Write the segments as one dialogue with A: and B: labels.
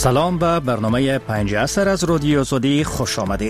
A: سلام به برنامه 5 عصر از رادیو آزادی خوش آمدید.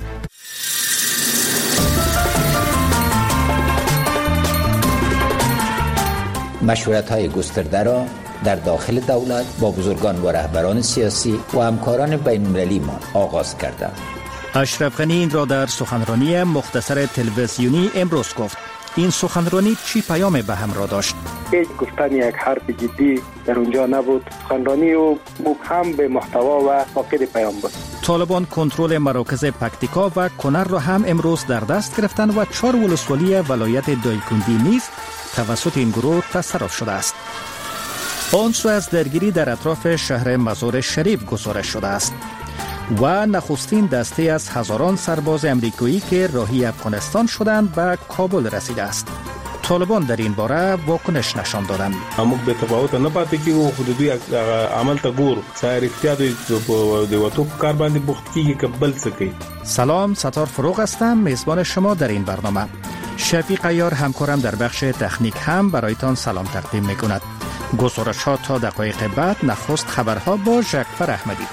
B: مشورت‌های گسترده را در داخل دولت با بزرگان و رهبران سیاسی و همکاران بین‌المللی ما آغاز کردم.
A: اشرف غنی این را در سخنرانی مختصر تلویزیونی امروز گفت. این سخنرانی چی پیام به همراه داشت؟
C: هیچ گفتن یک حرف جدی در اونجا نبود. سخنرانی و مبهم به محتوا و فاقد پیام بود.
A: طالبان کنترل مراکز پکتیکا و کنر را هم امروز در دست گرفتند و 4 ولسوالی ولایت دایکنډي نیز توسط این گروه تصرف شده است. آن سو از درگیری در اطراف شهر مزار شریف گزارش شده است و نخستین دسته از هزاران سرباز امریکایی که راهی افغانستان شدند به کابل رسیده است. طالبان در این باره واکنش نشان دادند.
D: موږ به تفاوت نه پاتې کیږو، خو د دوی عمل ته ګورو. څه اړتیا د وټو په کار باندې بوخت کیږي که بل څه کوي.
A: سلام، ستار فروغ هستم، میزبان شما در این برنامه. شفیق عیار همکارم در بخش تکنیک هم برایتان سلام تقدیم میکند. گزارش ها تا دقایق بعد، نخست خبرها با جعفر احمدی.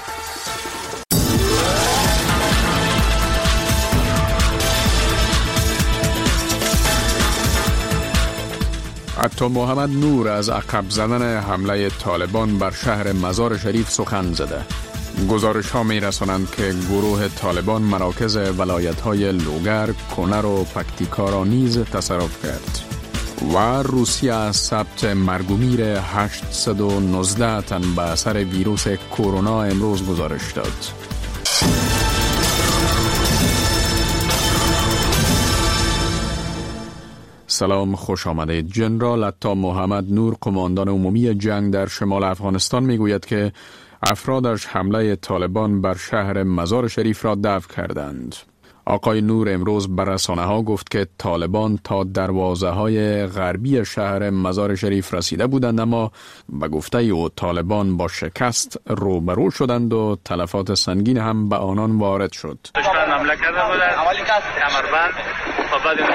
E: عطا محمد نور از عقب زدن حمله طالبان بر شهر مزار شریف سخن زده. گزارش ها می رسانند که گروه طالبان مراکز ولایت های لوگر، کنر و پکتیکا را نیز تصرف کرد و روسیه از ثبت مرگ و میر 819 تن به اثر ویروس کرونا امروز گزارش داد. سلام، خوش آمدید. جنرال عطا محمد نور، قماندان عمومی جنگ در شمال افغانستان، میگوید که افرادش حمله طالبان بر شهر مزار شریف را دفع کردند. آقای نور امروز بر رسانه‌ها گفت که طالبان تا دروازه‌های غربی شهر مزار شریف رسیده بودند، اما به گفته او طالبان با شکست روبرو شدند و تلفات سنگین هم به آنان وارد شد.
F: دشمن حمله کرده بودند، کمربند و بعد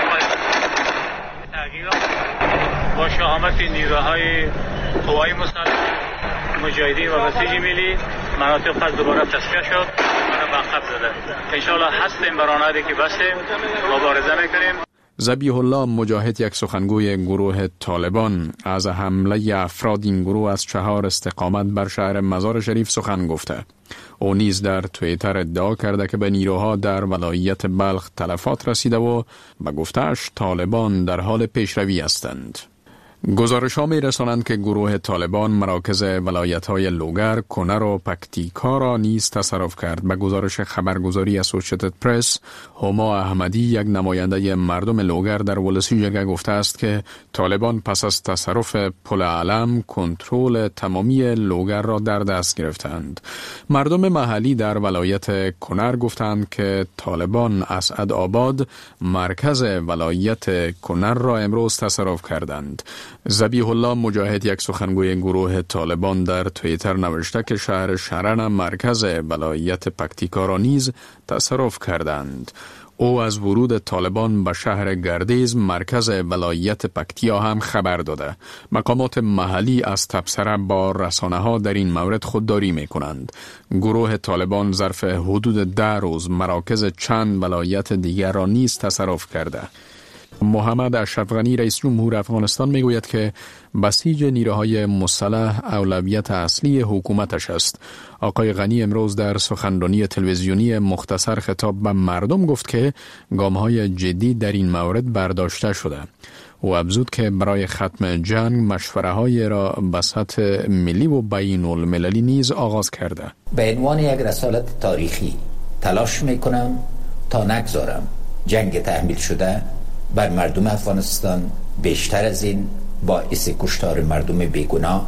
F: با شهامت نیروهای قوای مسلح، مجاهدین و بسیج ملی مناطق پس دوباره تصفیه شد و به عقب زده. انشاءالله هستیم برانه که بستیم، مبارزه میکنیم.
E: ذبیح الله مجاهد، یک سخنگوی گروه طالبان، از حمله افراد این گروه از 4 استقامت بر شهر مزار شریف سخن گفته. او نیز در توییتر ادعا کرده که به نیروها در ولایت بلخ تلفات رسیده و به گفته‌اش طالبان در حال پیشروی هستند. گزارش ها می رسانند که گروه طالبان مراکز ولایت های لوگر، کنر و پکتیکا را نیز تصرف کرد. به گزارش خبرگزاری اسوسییتد پرس، هما احمدی، یک نماینده مردم لوگر در ولسیجگه، گفته است که طالبان پس از تصرف پل علم کنترل تمامی لوگر را در دست گرفتند. مردم محلی در ولایت کنر گفتند که طالبان اسعد آباد، مرکز ولایت کنر را امروز تصرف کردند. ذبیح الله مجاهد، یک سخنگوی گروه طالبان، در توییتر نوشته که شهر شرن، مرکز ولایت پکتیکا را نیز تصرف کردند. او از ورود طالبان به شهر گردیز، مرکز ولایت پکتیا، هم خبر داده. مقامات محلی از تبصره با رسانه‌ها در این مورد خودداری می‌کنند. گروه طالبان ظرف حدود 10 روز مراکز چند ولایت دیگر را نیز تصرف کرده. محمد اشرف غنی، رئیس جمهور افغانستان، میگوید که بسیج نیروهای مسلح اولویت اصلی حکومتش است. آقای غنی امروز در سخنرانی تلویزیونی مختصر خطاب به مردم گفت که گام‌های جدی در این مورد برداشته شده. او افزود که برای ختم جنگ مشوره‌های را به سطح ملی و بین المللی نیز آغاز کرده.
B: به عنوان یک رسالت تاریخی تلاش میکنم تا نگذارم جنگ تحمیل شده بر مردم افغانستان بیشتر از این باعث کشتار مردم بیگناه،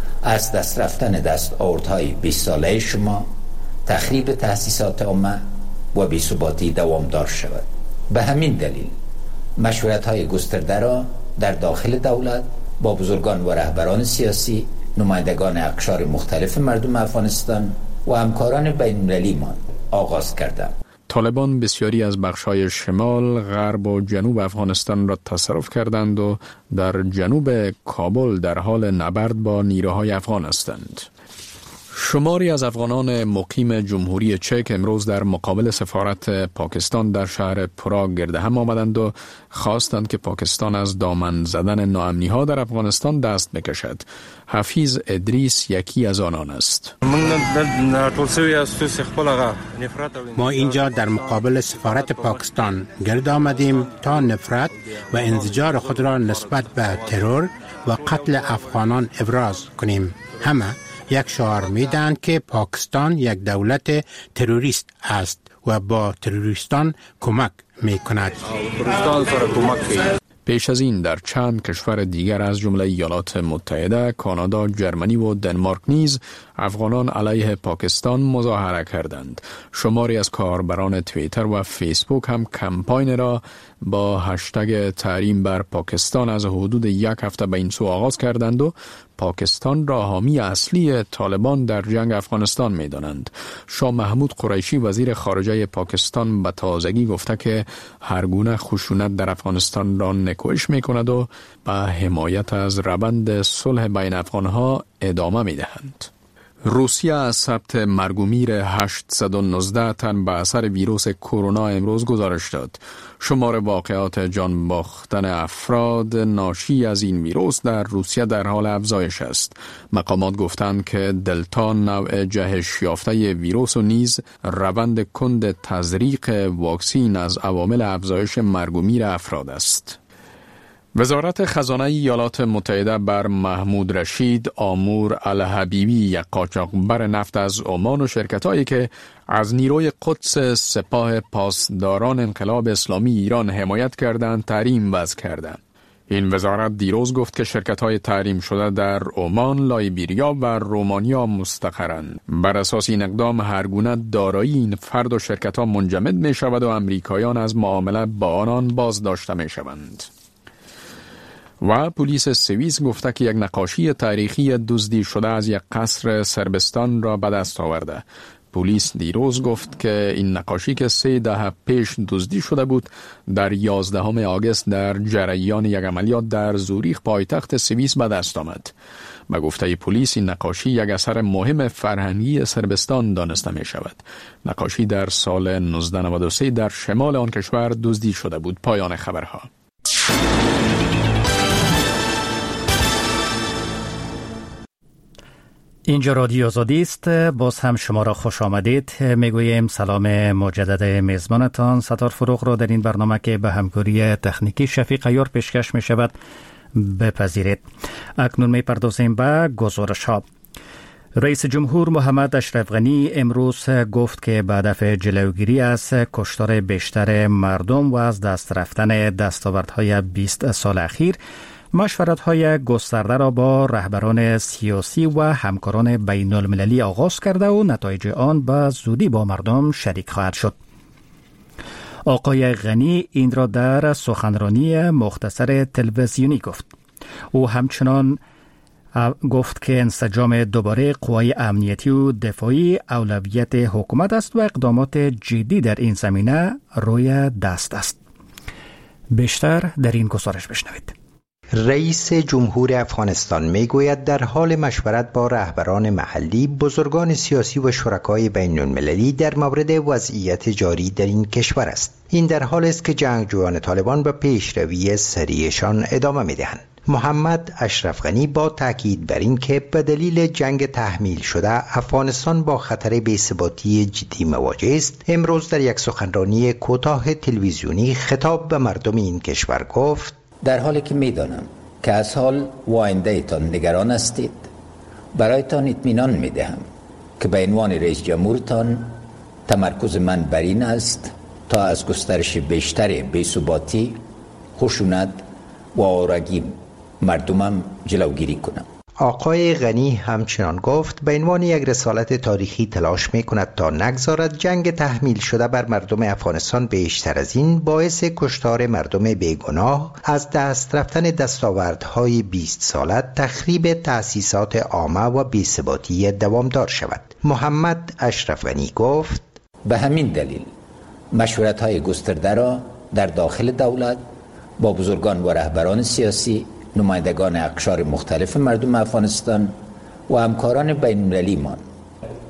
B: از دست رفتن دستاوردهای 20 ساله شما، تخریب تأسیسات عامه و بی‌ثباتی دوامدار شود. به همین دلیل مشورت‌های گسترده را در داخل دولت با بزرگان و رهبران سیاسی، نمایندگان اقشار مختلف مردم افغانستان و همکاران بین‌المللی ما آغاز کردم.
E: طالبان بسیاری از بخش‌های شمال، غرب و جنوب افغانستان را تصرف کردند و در جنوب کابل در حال نبرد با نیروهای افغان هستند. شماری از افغانان مقیم جمهوری چک امروز در مقابل سفارت پاکستان در شهر پراگ گرد هم آمدند و خواستند که پاکستان از دامن زدن ناامنی‌ها در افغانستان دست بکشد. حفیظ ادریس یکی از آنان است.
G: ما اینجا در مقابل سفارت پاکستان گرد آمدیم تا نفرت و انزجار خود را نسبت به ترور و قتل افغانان ابراز کنیم. همه یک شعار میدهند که پاکستان یک دولت تروریست است و با تروریستان کمک میکند.
E: پیش از این در چند کشور دیگر از جمله ایالات متحده، کانادا، جرمنی و دنمارک نیز افغانان علیه پاکستان مظاهره کردند. شماری از کاربران توییتر و فیسبوک هم کمپاین را با هشتگ تحریم بر پاکستان از حدود یک هفته به این سو آغاز کردند و پاکستان را حامی اصلی طالبان در جنگ افغانستان می دانند. شاه محمود قریشی وزیر خارجه پاکستان به تازگی گفته که هر گونه خشونت در افغانستان را نکوهش می کند و به حمایت از روند صلح بین افغانها ادامه می دهند. روسیه از ثبت مرگ و میر 819 تن به اثر ویروس کرونا امروز گزارش داد. شمار واقعات جان باختن افراد ناشی از این ویروس در روسیه در حال افزایش است. مقامات گفتند که دلتا نوع جهش یافته ویروس و نیز روند کند تزریق واکسین از عوامل افزایش مرگ و میر افراد است. وزارت خزانه ایالات متحده بر محمود رشید آمور الحبیبی، یک قاچاقبر نفت از عمان و شرکت‌هایی که از نیروی قدس سپاه پاسداران انقلاب اسلامی ایران حمایت کردند تحریم وضع کردند. این وزارت دیروز گفت که شرکت‌های تحریم شده در عمان، لایبریا و رومانیا مستقرند. بر اساس این اقدام هر گونه دارایی این فرد و شرکت‌ها منجمد می‌شود و امریکایان از معامله با آنان بازداشته می‌شوند. و پلیس سوئیس گفته که یک نقاشی تاریخی دزدی شده از یک قصر صربستان را به دست آورده. پلیس دیروز گفت که این نقاشی که 3 دهه پیش دزدی شده بود در 11 آگوست در جریان یک عملیات در زوریخ پایتخت سوئیس به دست آمد. به گفته پلیس این نقاشی یک اثر مهم فرهنگی صربستان دانسته می شود. نقاشی در سال 1993 در شمال آن کشور دزدی شده بود. پایان خبرها.
A: اینجا رادیو آزادی است. باز هم شما را خوش آمدید میگوییم. سلام مجدد میزبانتان ستار فروغ را در این برنامه که به همکاری تکنیکی شفیق عیار پیشکش می شود بپذیرید. اکنون می پردازیم به گزارش ها. رئیس جمهور محمد اشرف غنی امروز گفت که به هدف جلوگیری از کشتار بیشتر مردم و از دست رفتن دستاوردهای 20 سال اخیر مشورت‌های گسترده را با رهبران سیاسی و همکاران بین المللی آغاز کرده و نتایج آن به زودی با مردم شریک خواهد شد. آقای غنی این را در سخنرانی مختصر تلویزیونی گفت. او همچنان گفت که انسجام دوباره قوای امنیتی و دفاعی اولویت حکومت است و اقدامات جدی در این زمینه روی دست است. بیشتر در این گزارش بشنوید.
H: رئیس جمهور افغانستان میگوید در حال مشورت با رهبران محلی، بزرگان سیاسی و شرکای بین المللی در مورد وضعیت جاری در این کشور است. این در حالی است که جنگجویان طالبان به پیشروی سریعشان ادامه میدهند. محمد اشرف غنی با تاکید بر این که به دلیل جنگ تحمیل شده افغانستان با خطر بی‌ثباتی جدی مواجه است، امروز در یک سخنرانی کوتاه تلویزیونی خطاب به مردم این کشور گفت:
B: در حالی که میدانم که از حال و آینده ایتان نگران هستید، برایتان اطمینان میدهم که به عنوان رئیس جمهورتان تمرکز من بر این است تا از گسترش بیشتر بی‌ثباتی، خشونت و آوارگی مردمم جلوگیری کنم.
H: آقای غنی همچنان گفت به عنوان یک رسالت تاریخی تلاش می‌کند تا نگذارد جنگ تحمیل شده بر مردم افغانستان بیشتر از این باعث کشتار مردم بیگناه، از دست رفتن دستاوردهای 20 ساله، تخریب تأسیسات عامه و بی‌ثباتی دوامدار شود. محمد اشرف غنی گفت:
B: به همین دلیل مشورت‌های گسترده را در داخل دولت با بزرگان و رهبران سیاسی، نمایندگان اقشار مختلف مردم افغانستان و همکاران بین المللیمان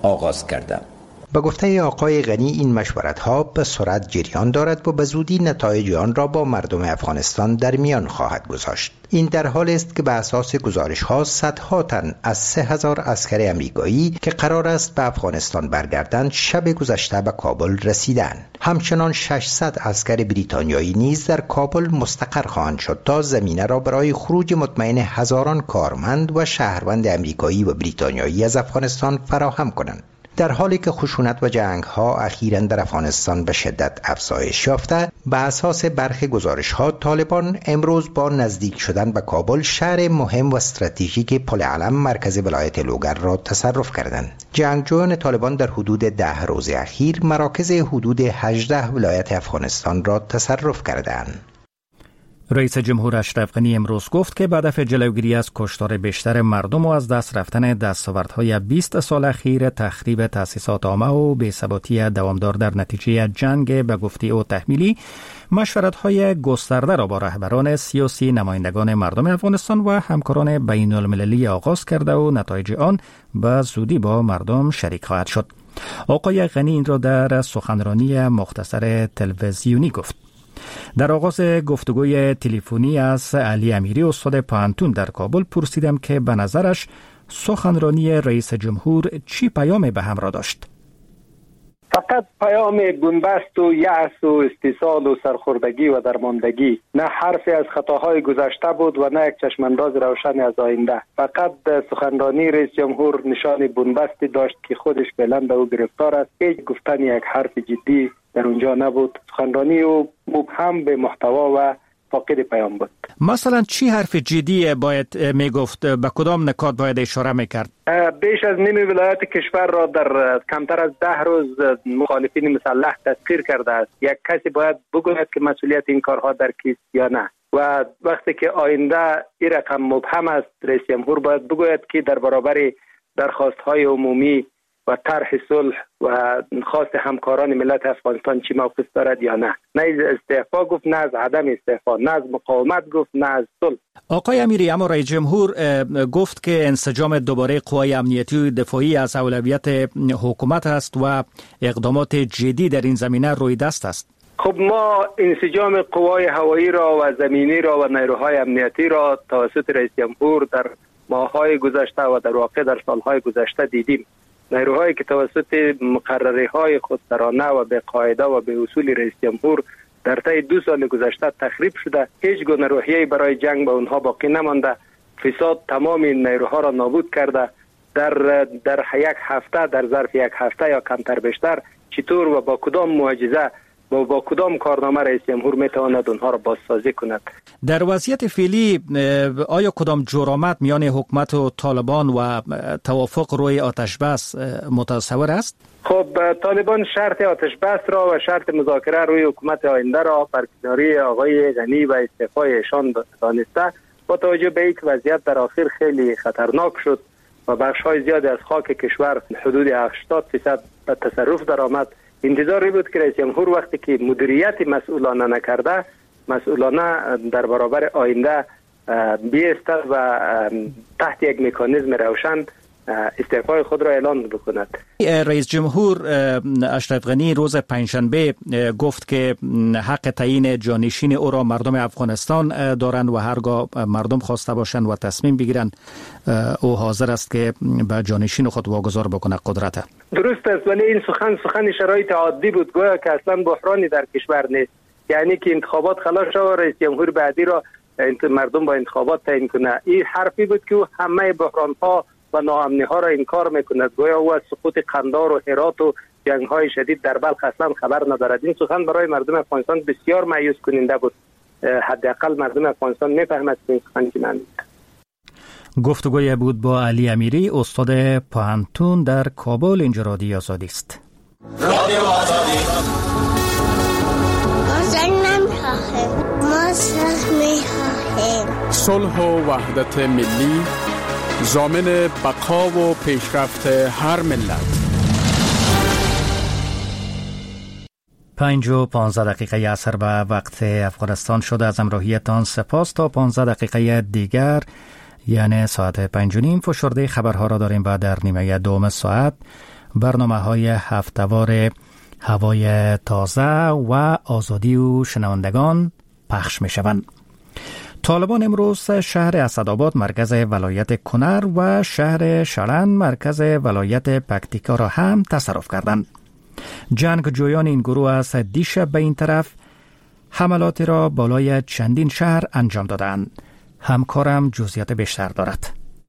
B: آغاز کردم.
H: به گفته آقای غنی این مشورت‌ها به سرعت جریان دارد و به زودی نتایج آن را با مردم افغانستان در میان خواهد گذاشت. این در حالی است که به اساس گزارش‌ها صدها تن از 3000 عسکر آمریکایی که قرار است به افغانستان برگردند شب گذشته به کابل رسیدند. همچنان 600 عسکر بریتانیایی نیز در کابل مستقر خواهند شد تا زمینه را برای خروج مطمئن هزاران کارمند و شهروند آمریکایی و بریتانیایی از افغانستان فراهم کنند. در حالی که خشونت و جنگ‌ها اخیراً در افغانستان به شدت افزایش یافته، به اساس برخی گزارش‌ها طالبان امروز با نزدیک شدن به کابل شهر مهم و استراتژیک پل علم مرکز ولایت لوگر را تصرف کردند. جنگجویان طالبان در حدود 10 روز اخیر مراکز حدود 18 ولایت افغانستان را تصرف کردند.
A: رئیس جمهور اشرف غنی امروز گفت که به هدف جلوگیری از کشتار بیشتر مردم و از دست رفتن دستاوردهای 20 سال اخیر تخریب تأسیسات عامه و بی‌ثباتی دوامدار در نتیجه جنگ به گفته او تحمیلی، مشورت‌های گسترده را با رهبران سیاسی، نمایندگان مردم افغانستان و همکاران بین المللی آغاز کرده و نتایج آن به زودی با مردم شریک خواهد شد. آقای غنی این را در سخنرانی مختصر تلویزیونی گفت. در آغاز گفتگوی تلفنی از علی امیری استاد پوهنتون در کابل پرسیدم که به نظرش سخنرانی رئیس جمهور چی پیام به همراه داشت.
C: فقط پیام بنبست و یأس و استیصال و سرخوردگی و درماندگی، نه حرفی از خطاهای گذشته بود و نه یک چشمانداز روشن از آینده. فقط سخنرانی رئیس جمهور نشان بنبستی داشت که خودش فعلا به او گرفتار است. هیچ گفتن یک حرف جدی در اونجا نبود. سخنرانی او مبهم به محتوا و فاقد پیام بود.
A: مثلا چی حرف جدی باید میگفت؟ به کدام نکات باید اشاره میکرد؟
C: بیش از نیم ولایت کشور را در کمتر از 10 روز مخالفین مسلح تسخیر کرده است. یک کسی باید بگوید که مسئولیت این کارها در کیست یا نه. و وقتی که آینده این رقم مبهم است، رئیس جمهور باید بگوید که در برابر درخواست‌های عمومی و طرح صلح و خواست همکاران ملت افغانستان چی موقف دارد یا نه. نه از استعفا گفت، نه از عدم استعفا، نه از مقاومت گفت، نه از صلح.
A: آقای امیری، اما رئیس جمهور گفت که انسجام دوباره قوای امنیتی و دفاعی از اولویت حکومت است و اقدامات جدی در این زمینه روی دست است.
C: خب ما انسجام قوای هوایی را و زمینی را و نیروهای امنیتی را توسط رئیس جمهور در ماه‌های گذشته و در واقع در سال‌های گذشته دیدیم. نیروهایی که توسط مقرره‌های خودسرانه و به قاعده و به اصول رئیس جمهور در طی 2 سال گذشته تخریب شده، هیچ گونه روحیه‌ای برای جنگ با اونها باقی نمانده. فساد تمام این نیروها را نابود کرده. در یک هفته، در ظرف یک هفته یا کمتر بیشتر، چطور و با کدام معجزه و با کدام کارنامه رئیس جمهور میتواند اونها را بازسازی کند؟ در
A: وضعیت فعلی آیا کدام جرأت میان حکومت و طالبان و توافق روی آتش بس متصور است؟
C: خب طالبان شرط آتش بس را و شرط مذاکره روی حکومت آینده را برکناری آقای غنی و استعفای ایشان دانسته، با توجه به اینکه وضعیت در آخر خیلی خطرناک شد و بخش‌های زیادی از خاک کشور حدود 80% به تصرف درآمد، انتظاری بود که رئیس جمهور وقتی که مدیریت مسئولانه نکرده، مسئولانه در برابر آینده بیستد و تحت یک مکانیزم روشن استعفای خود را اعلان بکند.
A: رئیس جمهور اشرف غنی روز پنجشنبه گفت که حق تعیین جانشین او را مردم افغانستان دارند و هرگاه مردم خواسته باشند و تصمیم بگیرند او حاضر است که به جانشین خود واگذار بکنه قدرت.
C: درست است، ولی این سخن شرایط عادی بود، گویا که اصلا بحرانی در کشور نیست. یعنی که انتخابات خلاص شد و رئیس جمهور بعدی را مردم با انتخابات تعیین کنه. این حرفی بود که همه بحران‌ها و ناامنی ها را انکار میکند. گویا او از سقوط قندار و هرات و جنگ های شدید در بلخ اصلا خبر ندارد. این سخن برای مردم افغانستان بسیار مایوس کننده بود. حداقل مردم افغانستان میفهمد که این سخن چی معنی دارد.
A: گفتگوی بود با علی امیری استاد پوهنتون در کابل. اینجا رادیو آزادی است.
I: رادیو آزادی. ما صلح می‌خواهیم. صلح و وحدت ملی ضامن بقا و پیشرفت هر ملت.
A: 5:15 عصر به وقت افغانستان شده. از همراهیتان سپاس. تا 15 دقیقه دیگر یعنی ساعت 5:30 فشرده خبرها را داریم و در نیمه دوم ساعت برنامه‌های هفته‌وار هوای تازه و آزادی و شنوندگان پخش می‌شوند. طالبان امروز شهر اسدآباد مرکز ولایت کنر و شهر شرن مرکز ولایت پکتیکا را هم تصرف کردند. جنگجویان این گروه از دیشب به این طرف حملاتی را بالای چندین شهر انجام دادند. همکارم جزئیات بیشتر دارد.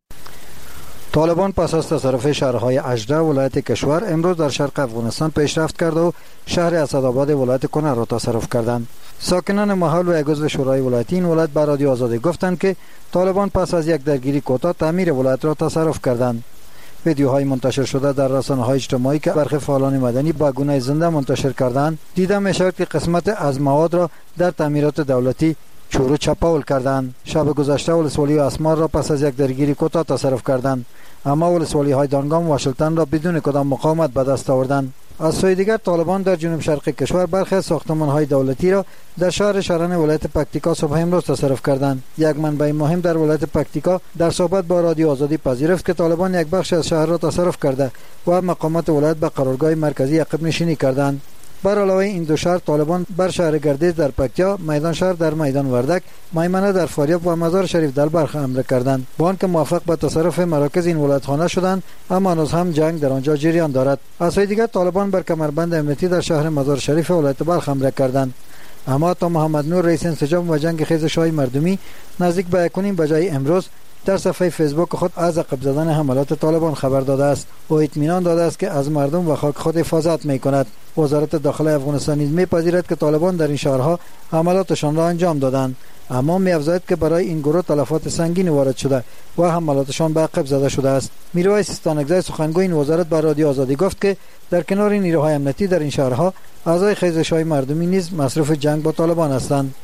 J: طالبان پس از تصرف شهرهای اژده ولایت کشور امروز در شرق افغانستان پیشرفت کرده و شهر اسدآباد ولایت کنر را تصرف کردند. ساکنان محل و یک عضو شورای ولایتی این ولایت به رادیو آزادی گفتند که طالبان پس از یک درگیری کوتاه تعمیر ولایت را تصرف کردند. ویدیوهای منتشر شده در رسانه‌های اجتماعی که برخی فعالان مدنی با گونه زنده منتشر کردند دیده می‌شود که قسمت از مواد را در تعمیرات دولتی چورو چپاول کردند. شب گذشته ولسوالی اسمار را پس از یک درگیری کوتاه تصرف کردند، اما ولسوالی‌های دانگام و واشلتن را بدون کدام مقاومت به دست آوردند. از سوی دیگر طالبان در جنوب شرق کشور برخی از ساختمان‌های دولتی را در شهر شرن ولایت پکتیکا صبح امروز تصرف کردند. یک منبع مهم در ولایت پکتیکا در صحبت با رادیو آزادی پذیرفت که طالبان یک بخش از شهر را تصرف کرده و مقامات ولایت به قرارگاه مرکزی عقب نشینی کردند. بر علاوه این دو شهر طالبان بر شهر گردیز در پکتیا، میدان شهر در میدان وردک، میمنه در فاریاب و مزار شریف در بلخ حمله کردند. با آنکه موفق به تصرف مراکز این ولایتخانه شدند، اما هنوز هم جنگ در آنجا جریان دارد. از سوی دیگر طالبان بر کمربند امنیتی در شهر مزار شریف ولایت بلخ حمله کردند. اما تا محمد نور رئیس انسجام و جنگ خیزش‌های مردمی نزدیک به 1:30 بجای امروز در صفحه فیسبوک خود از عقب زدن حملات طالبان خبر داده است و اطمینان داده است که از مردم و خاک خود حفاظت می‌کند. وزارت داخله افغانستان نیز می‌پذیرد که طالبان در این شهرها حملاتشان را انجام دادند، اما می‌افزاید که برای این گروه تلفات سنگین وارد شده و حملاتشان به عقب زده شده است. میرویس استانکزی سخنگوی این وزارت به رادیو آزادی گفت که در کنار نیروهای امنیتی در این شهرها اعضای خیزش‌های مردمی نیز مصروف جنگ با طالبان هستند.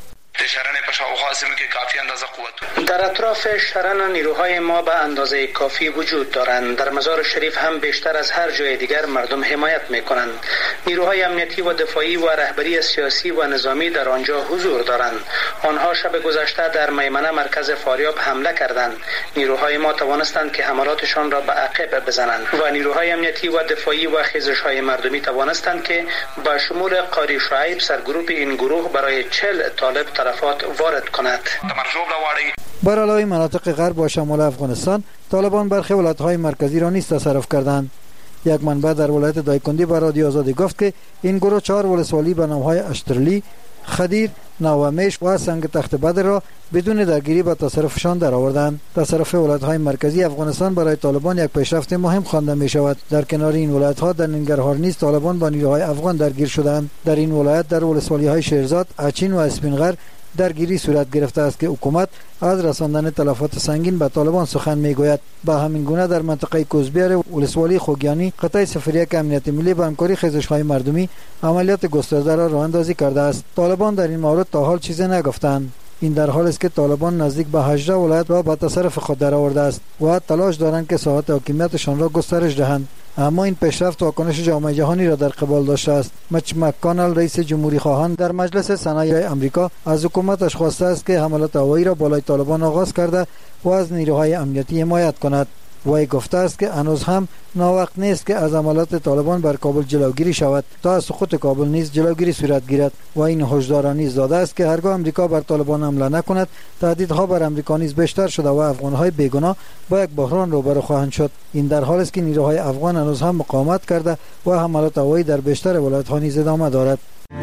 K: در اطراف شرن نیروهای ما به اندازه کافی وجود دارند. در مزار شریف هم بیشتر از هر جای دیگر مردم حمایت میکنند. نیروهای امنیتی و دفاعی و رهبری سیاسی و نظامی در آنجا حضور دارند. آنها شب گذشته در میمنه مرکز فاریاب حمله کردند. نیروهای ما توانستند که حملاتشان را به عقب بزنند و نیروهای امنیتی و دفاعی و خیزش‌های مردمی توانستند که با شمول قاری شعیب سرگروه این گروه برای 40 طالب تلفات وارد کند.
J: بر علاوه مناطق غرب و شمال افغانستان طالبان برخی ولایت‌های مرکزی را نیز تصرف کردند. یک منبع در ولایت دایکندی به رادیو آزادی گفت که این گروه 4 ولسوالی به نام‌های اشترلی، خدیر، نوامیش و سنگ تخت بدر را بدون درگیری به تصرفشان درآوردند. تصرف ولایت‌های مرکزی افغانستان برای طالبان یک پیشرفت مهم خوانده می‌شود. در کنار این ولایت‌ها در ننگرهار نیز طالبان با نیروهای افغان درگیر شدند. در این ولایت در ولسوالی‌های شیرزاد، اچین و اسپینغر درگیری صورت گرفته است که حکومت از رساندن تلفات سنگین به طالبان سخن میگوید. به همین گونه در منطقه کوزبیر ولسوالی خوگیانی قطعه 01 امنیت ملی به همکاری خیزش‌های مردمی عملیات گسترده را راه اندازی کرده است. طالبان در این مورد تا حال چیزی نگفتند. این در حالی است که طالبان نزدیک به 18 ولایت را به تصرف خود درآورده است و تلاش دارند که ساحت حاکمیتشان را گسترش دهند. اما این پیشرفت واکنش جامعه جهانی را در قبال داشته است. مچ مک‌کانل رئیس جمهوری خواهان در مجلس صنایع آمریکا از حکومتش خواسته است که حملات هوایی را بالای طالبان آغاز کرده و از نیروهای امنیتی حمایت کند. وی گفته است که هنوز هم ناوقت نیست که از حملات طالبان بر کابل جلوگیری شود تا از سقوط کابل نیز جلوگیری صورت گیرد و این هشدار نیز داده است که هرگاه امریکا بر طالبان حمله نکند تهدیدها بر امریکا نیز بیشتر شده و افغان‌های بیگناه با یک بحران روبرو خواهند شد. این در حالی است که نیروهای افغان هنوز هم مقاومت کرده و حملات هوایی در بیشتر ولایت‌ها نیز ادامه دارد.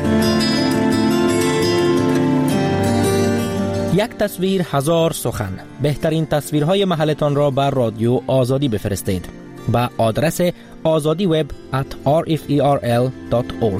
L: یک تصویر هزار سخن. بهترین تصویرهای محلتان را بر رادیو آزادی بفرستید به آدرس azadiweb@rferl.org.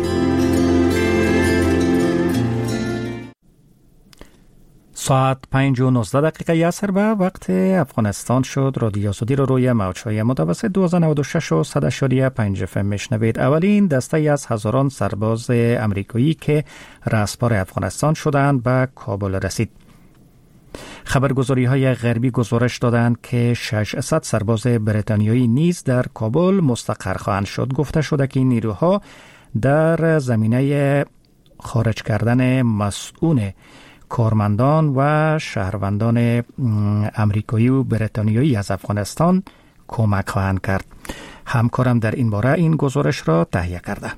A: ساعت 5:19 عصر به وقت افغانستان شد. رادیو آزادی رو روی موج‌های متوسط 1296 و 100.5 FM میشنوید. اولین دسته از هزاران سرباز امریکایی که رسپار افغانستان شدند به کابل رسید. خبرگزاری‌های غربی گزارش دادند که 600 سرباز بریتانیایی نیز در کابل مستقر خواهند شد. گفته شده که این نیروها در زمینه خارج کردن مسئول کارمندان و شهروندان امریکایی و بریتانیایی از افغانستان کمک خواهند کرد. همکارم در این باره این گزارش را تهیه کرده.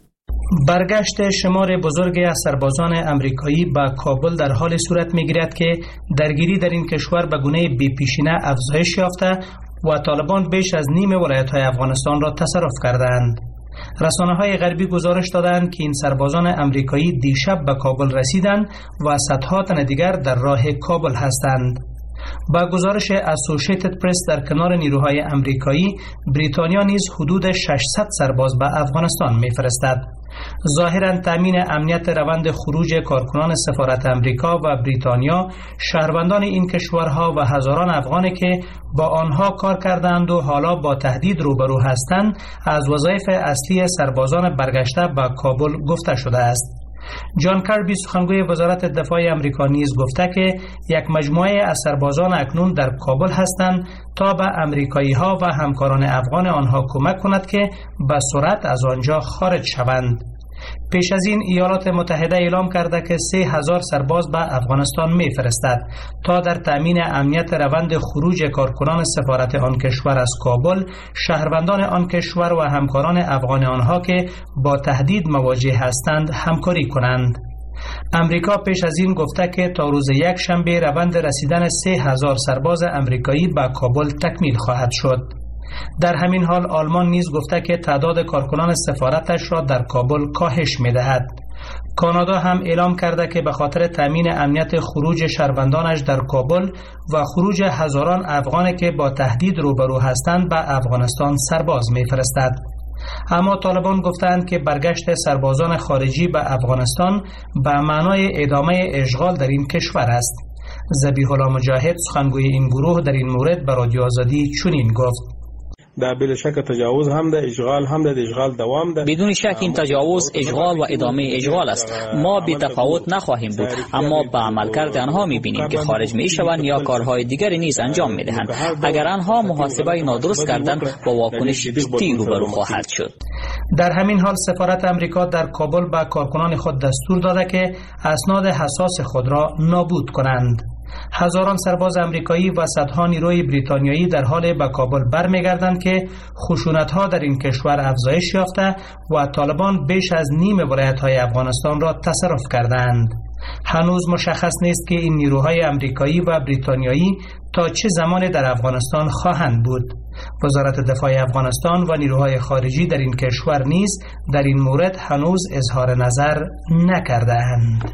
K: برگشت شمار بزرگی از سربازان امریکایی به کابل در حال صورت می‌گیرد که درگیری در این کشور به گونه بی‌پیشینه افزایش یافته و طالبان بیش از نیم ولایت‌های افغانستان را تصرف کردند. رسانه‌های غربی گزارش دادند که این سربازان امریکایی دیشب به کابل رسیدند و صدها تن دیگر در راه کابل هستند. با گزارش اسوسییتد پرس در کنار نیروهای امریکایی، بریتانیا نیز حدود 600 سرباز به افغانستان می‌فرستد. ظاهراً تامین امنیت روند خروج کارکنان سفارت امریکا و بریتانیا، شهروندان این کشورها و هزاران افغانی که با آنها کار کردند و حالا با تهدید روبرو هستند، از وظایف اصلی سربازان برگشته به کابل گفته شده است. جان کربی سخنگوی وزارت دفاع امریکا نیز گفته که یک مجموعه از سربازان اکنون در کابل هستند تا به امریکایی ها و همکاران افغان آنها کمک کند که به سرعت از آنجا خارج شوند. پیش از این ایالات متحده اعلام کرده که 3000 سرباز به افغانستان می‌فرستد تا در تأمین امنیت روند خروج کارکنان سفارت آن کشور از کابل، شهروندان آن کشور و همکاران افغان آنها که با تهدید مواجه هستند همکاری کنند. امریکا پیش از این گفته که تا روز یک شنبه روند رسیدن 3000 سرباز امریکایی به کابل تکمیل خواهد شد. در همین حال آلمان نیز گفته که تعداد کارکنان سفارتش را در کابل کاهش می‌دهد. کانادا هم اعلام کرده که به خاطر تامین امنیت خروج شهروندانش در کابل و خروج هزاران افغانی که با تهدید روبرو هستند به افغانستان سرباز می‌فرستد. اما طالبان گفتند که برگشت سربازان خارجی به افغانستان به معنای ادامه اشغال در این کشور است. ذبیح الله مجاهد سخنگوی این گروه در این مورد به رادیو آزادی چنین گفت:
D: دا بلا شک تجاوز هم ده، اشغال هم ده، اشغال دوام ده.
M: بدون شک این تجاوز اشغال و ادامه اشغال است. ما بی تفاوت نخواهیم بود، اما به عملکرد آنها می‌بینیم که خارج می‌شوند یا کارهای دیگری نیز انجام می‌دهند. اگر آنها محاسبه نادرست کردند با واکنش جدی روبرو خواهد شد.
K: در همین حال سفارت امریکا در کابل به کارکنان خود دستور داده که اسناد حساس خود را نابود کنند. هزاران سرباز امریکایی و صدها نیروی بریتانیایی در حال به کابل برمیگردند که خشونت‌ها در این کشور افزایش یافته و طالبان بیش از نیم ولایت‌های افغانستان را تصرف کردند. هنوز مشخص نیست که این نیروهای امریکایی و بریتانیایی تا چه زمان در افغانستان خواهند بود. وزارت دفاع افغانستان و نیروهای خارجی در این کشور نیز در این مورد هنوز اظهار نظر نکرده‌اند.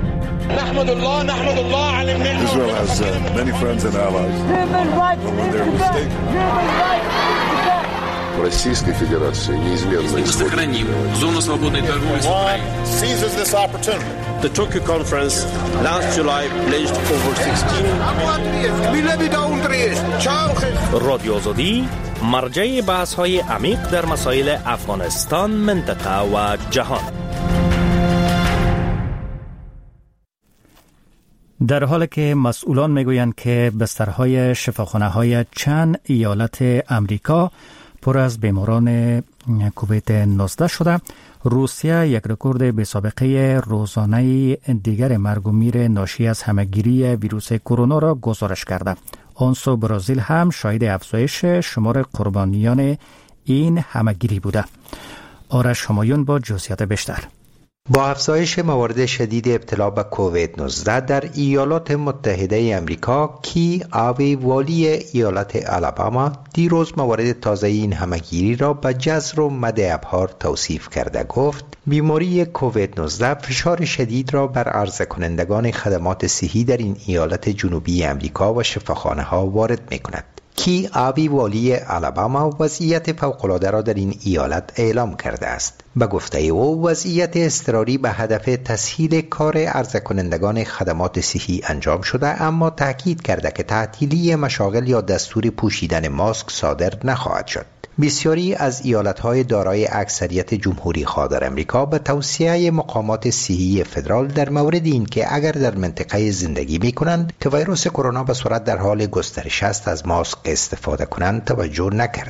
N: نحمد الله على Israel has many friends and allies. When they're mistaken. Российской Федерации неизменно
O: сохраним зону свободной торговли с Украиной.
N: Seizes this opportunity. The Tokyo conference last July pledged over 16
P: رادیو آزادی مرجع بحث‌های عمیق در مسائل افغانستان، منطقه و جهان.
A: در حالی که مسئولان میگویند که بسترهای شفاخانه‌های چند ایالت امریکا پر از بیماران کووید 19 شده، روسیه یک رکورد بی‌سابقه روزانه دیگر مرگ و میر ناشی از همه‌گیری ویروس کرونا را گزارش کرده. آن سو برزیل هم شاهد افزایش شمار قربانیان این همه‌گیری بوده. آرش همایون با جزئیات بیشتر.
H: با افزایش موارد شدید ابتلا به کووید 19 در ایالات متحده آمریکا، کی آوی والی ایالت آلاباما دیروز موارد تازه این همه‌گیری را به جزر و مد ابهار توصیف کرده. گفت بیماری کووید 19 فشار شدید را بر عرضه کنندگان خدمات صحی در این ایالت جنوبی آمریکا و شفاخانه ها وارد می کند. کی آوی والی آلاباما وضعیت فوق‌العاده را در این ایالت اعلام کرده است. به گفته او وضعیت اضطراری به هدف تسهیل کار عرضه کنندگان خدمات صحی انجام شده، اما تاکید کرده که تعطیلی مشاغل یا دستور پوشیدن ماسک صادر نخواهد شد. بسیاری از ایالت‌های دارای اکثریت جمهوری‌خواه در امریکا به توصیه مقامات صحی فدرال در مورد این که اگر در منطقه زندگی می‌کنند که ویروس کرونا به صورت در حال گسترش است از ماسک استفاده کنند توجه نکردند.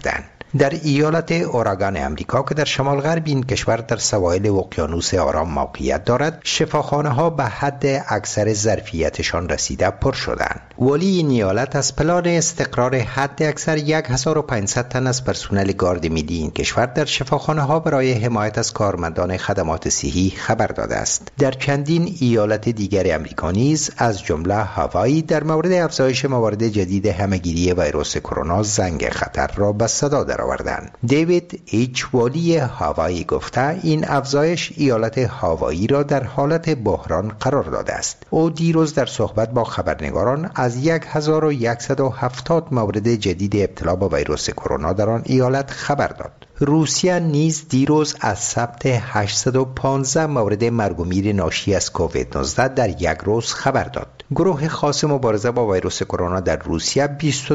H: در ایالت اوراگون امریکا که در شمال غرب این کشور در سواحل اقیانوس آرام موقعیت دارد، شفاخانه ها به حد اکثر ظرفیتشان رسیده پر شدند. ولی این ایالت از پلان استقرار حد اکثر 1500 تن از پرسنل گارد ملی این کشور در شفاخانه ها برای حمایت از کارمندان خدمات صحی خبر داده است. در چندین ایالت دیگر امریکا نیز از جمله هاوایی در مورد افزایش موارد جدید همهگیری ویروس کرونا زنگ خطر را به صدا درآوردند. دیوید ایچ والی هاوایی گفته این افزایش ایالت هاوایی را در حالت بحران قرار داده است. او دیروز در صحبت با خبرنگاران از 1170 مورد جدید ابتلا با ویروس کرونا در آن ایالت خبر داد. روسیه نیز دیروز از ثبت 815 مورد مرگ و میر ناشی از کووید 19 در یک روز خبر داد. گروه خاص مبارزه با ویروس کرونا در روسیه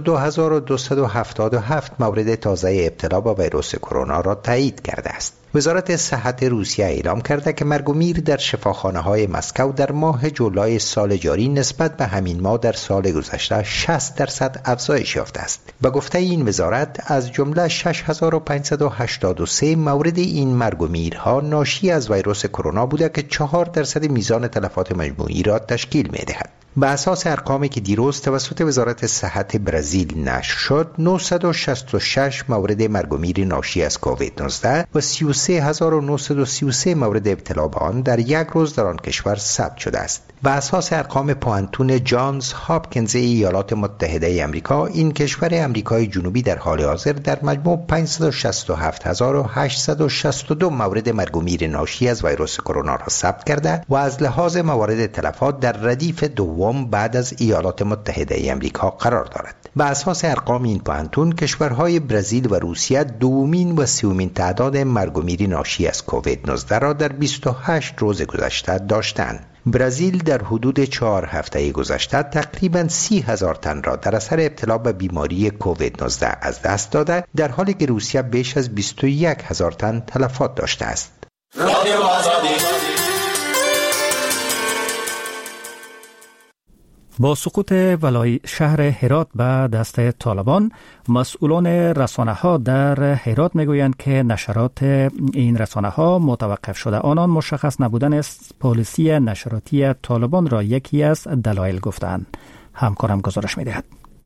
H: 22277 مورد تازه ابتلا با ویروس کرونا را تایید کرده است. وزارت صحت روسیه اعلام کرده که مرگ و میر در شفاخانه‌های مسکو در ماه جولای سال جاری نسبت به همین ماه در سال گذشته 60% افزایش یافته است. به گفته این وزارت از جمله 6583 مورد این مرگ و میرها ناشی از ویروس کرونا بوده که 4% میزان تلفات مجموعی را تشکیل می‌دهد. به اساس ارقامی که دیروز توسط وزارت صحت برزیل نشر شد، 966 مورد مرگ و میر ناشی از کووید 19 و 33933 مورد ابتلا به آن در یک روز در آن کشور ثبت شده است. به اساس ارقام پوانتون جانز هاپکینز ایالات متحده آمریکا، این کشور آمریکای جنوبی در حال حاضر در مجموع 567862 مورد مرگ و میر ناشی از ویروس کرونا را ثبت کرده و از لحاظ موارد تلفات در ردیف دوم بعد از ایالات متحده آمریکا قرار دارد. به اساس ارقام این پوانتون، کشورهای برزیل و روسیه دومین و سومین تعداد مرگ و میر ناشی از کووید 19 را در 28 روز گذشته داشتند. برزیل در حدود 4 هفته گذشته تقریباً 30,000 تن را در اثر ابتلا به بیماری کووید 19 از دست داده، در حالی که روسیه بیش از 21,000 تن تلفات داشته است.
A: با سقوط شهر هرات به دست طالبان، مسئولان رسانه‌ها در هرات میگویند که نشرات این رسانه‌ها متوقف شده. آنان مشخص نبودن پالیسی نشراتی طالبان را یکی از دلایل گفتند. همکارم گزارش می‌دهد.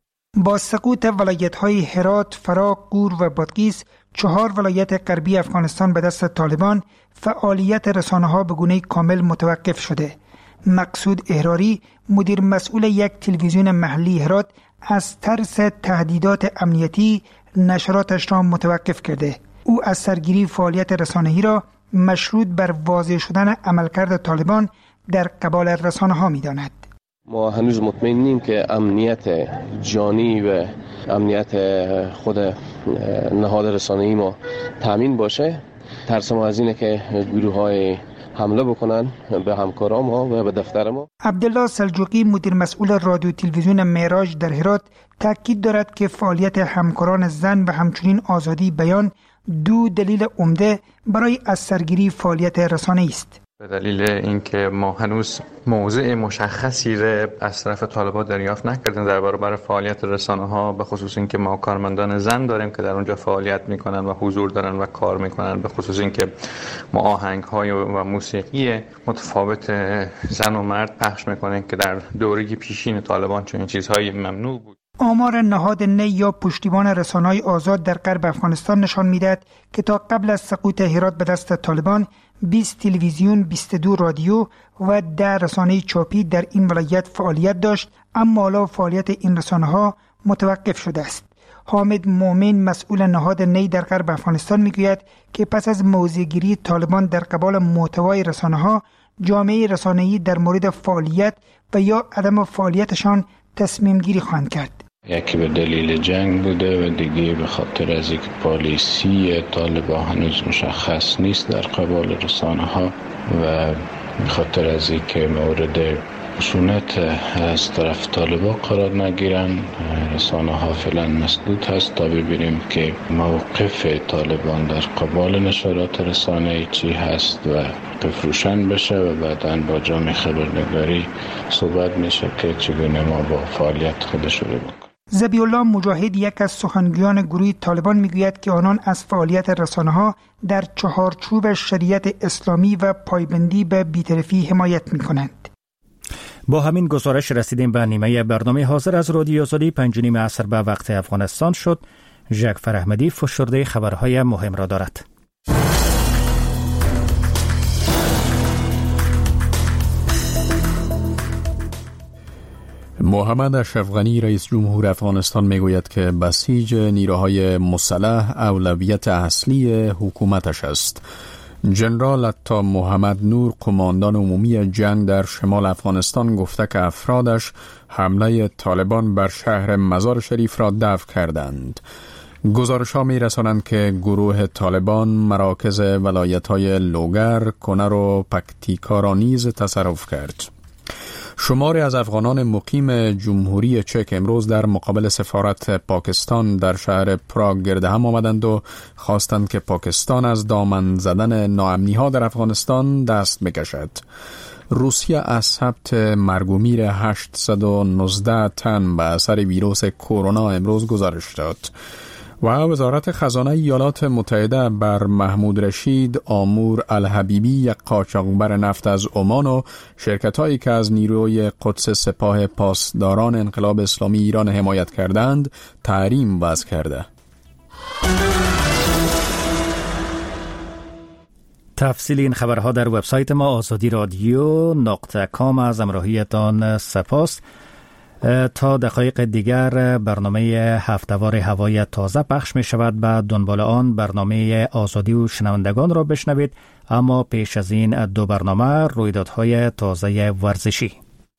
Q: با سقوط ولایت‌های هرات، فراق، گور و بادغیس، 4 ولایت غربی افغانستان به دست طالبان، فعالیت رسانه‌ها به گونه کامل متوقف شده. مقصود احراری، مدیر مسئول یک تلویزیون محلی هرات، از ترس تهدیدات امنیتی نشراتش را متوقف کرده. او از سرگیری فعالیت رسانه‌ای را مشروط بر واضح شدن عملکرد طالبان در قبال رسانه‌ها می‌داند.
R: ما هنوز مطمئن نیم که امنیت جانی و امنیت خود نهاد رسانه‌ای ما تامین باشه. ترس ما از اینه که گروه‌های حمله بکنن به همکاران ما و به دفتر ما.
Q: عبدالله سلجوقی، مدیر مسئول رادیو تلویزیون معراج در هرات، تاکید دارد که فعالیت همکاران زن و همچنین آزادی بیان دو دلیل عمده برای از سرگیری فعالیت رسانه‌ای است.
S: به دلیل اینکه ما هنوز موضع مشخصی را از طرف طالبان دریافت نکردیم در برابر فعالیت رسانه‌ها، به خصوص اینکه ما کارمندان زن داریم که در اونجا فعالیت میکنن و حضور دارن و کار میکنن، به خصوص اینکه ما آهنگ‌های و موسیقی متفاوت زن و مرد پخش میکنیم که در دوره پیشین طالبان چنین چیزهایی ممنوع بود.
Q: آمار نهاد نی یا پشتیبان رسانه‌های آزاد در غرب افغانستان نشان می‌دهد که تا قبل از سقوط هرات به دست طالبان 20 تلویزیون، 22 رادیو و 10 رسانه چاپی در این ولایت فعالیت داشت، اما حالا فعالیت این رسانه‌ها متوقف شده است. حامد مومن، مسئول نهاد نی در غرب افغانستان، میگوید که پس از موضع‌گیری طالبان در قبال محتوای رسانه‌ها، جامعه رسانه‌ای در مورد فعالیت و یا عدم فعالیتشان تصمیم گیری خواهند کرد.
T: یکی به دلیل جنگ بوده و دیگه به خاطر از اینکه پالیسی طالبان هنوز مشخص نیست در قبال رسانه ها و به خاطر از اینکه مورد خشونت از طرف طالبان قرار نگیرن، رسانه ها فعلا مسدود هست تا ببینیم که موقف طالبان در قبال نشرات رسانه‌ای چی هست و روشن بشه و بعداً با جامعه خبرنگاری صحبت میشه که چگونه ما با فعالیت خود شروع بکنیم.
Q: ذبیح الله مجاهد یک از سخنگویان گروه طالبان میگوید که آنان از فعالیت رسانه‌ها در چهارچوب شریعت اسلامی و پایبندی به بی‌طرفی حمایت می‌کنند.
A: با همین گزارش رسیدیم به نیمه برنامه حاضر از رادیو آزادی. 5:30 عصر به وقت افغانستان شد. جعفر احمدی فشرده خبرهای مهم را دارد.
E: محمد اشرف غنی رئیس جمهور افغانستان میگوید که بسیج نیروهای مسلح اولویت اصلی حکومتش است. جنرال عطا محمد نور قماندان عمومی جنگ در شمال افغانستان گفته که افرادش حمله طالبان بر شهر مزار شریف را دفع کردند. گزارش‌ها می‌رسانند که گروه طالبان مراکز ولایت‌های لوگر، کنر و پکتیکا را نیز تصرف کرد. شماری از افغانان مقیم جمهوری چک امروز در مقابل سفارت پاکستان در شهر پراگ گرد هم آمدند و خواستند که پاکستان از دامن زدن ناامنی‌ها در افغانستان دست بکشد. روسیه از ثبت مرگ و میر 819 تن به اثر ویروس کرونا امروز گزارش داد. و وزارت خزانه ایالات متحده بر محمود رشید آمور الحبیبی، یک قاچاقبر نفت از عمان و شرکت‌هایی که از نیروی قدس سپاه پاسداران انقلاب اسلامی ایران حمایت کردند، تحریم وضع کرده.
A: تفصیل این خبرها در وبسایت ما آزادی رادیو.com. از همراهیتان سپاس. تا دقایق دیگر برنامه هفته‌وار هوای تازه پخش می شود. به دنبال آن برنامه آزادی و شنوندگان را بشنوید، اما پیش از این دو برنامه رویدادهای تازه ورزشی.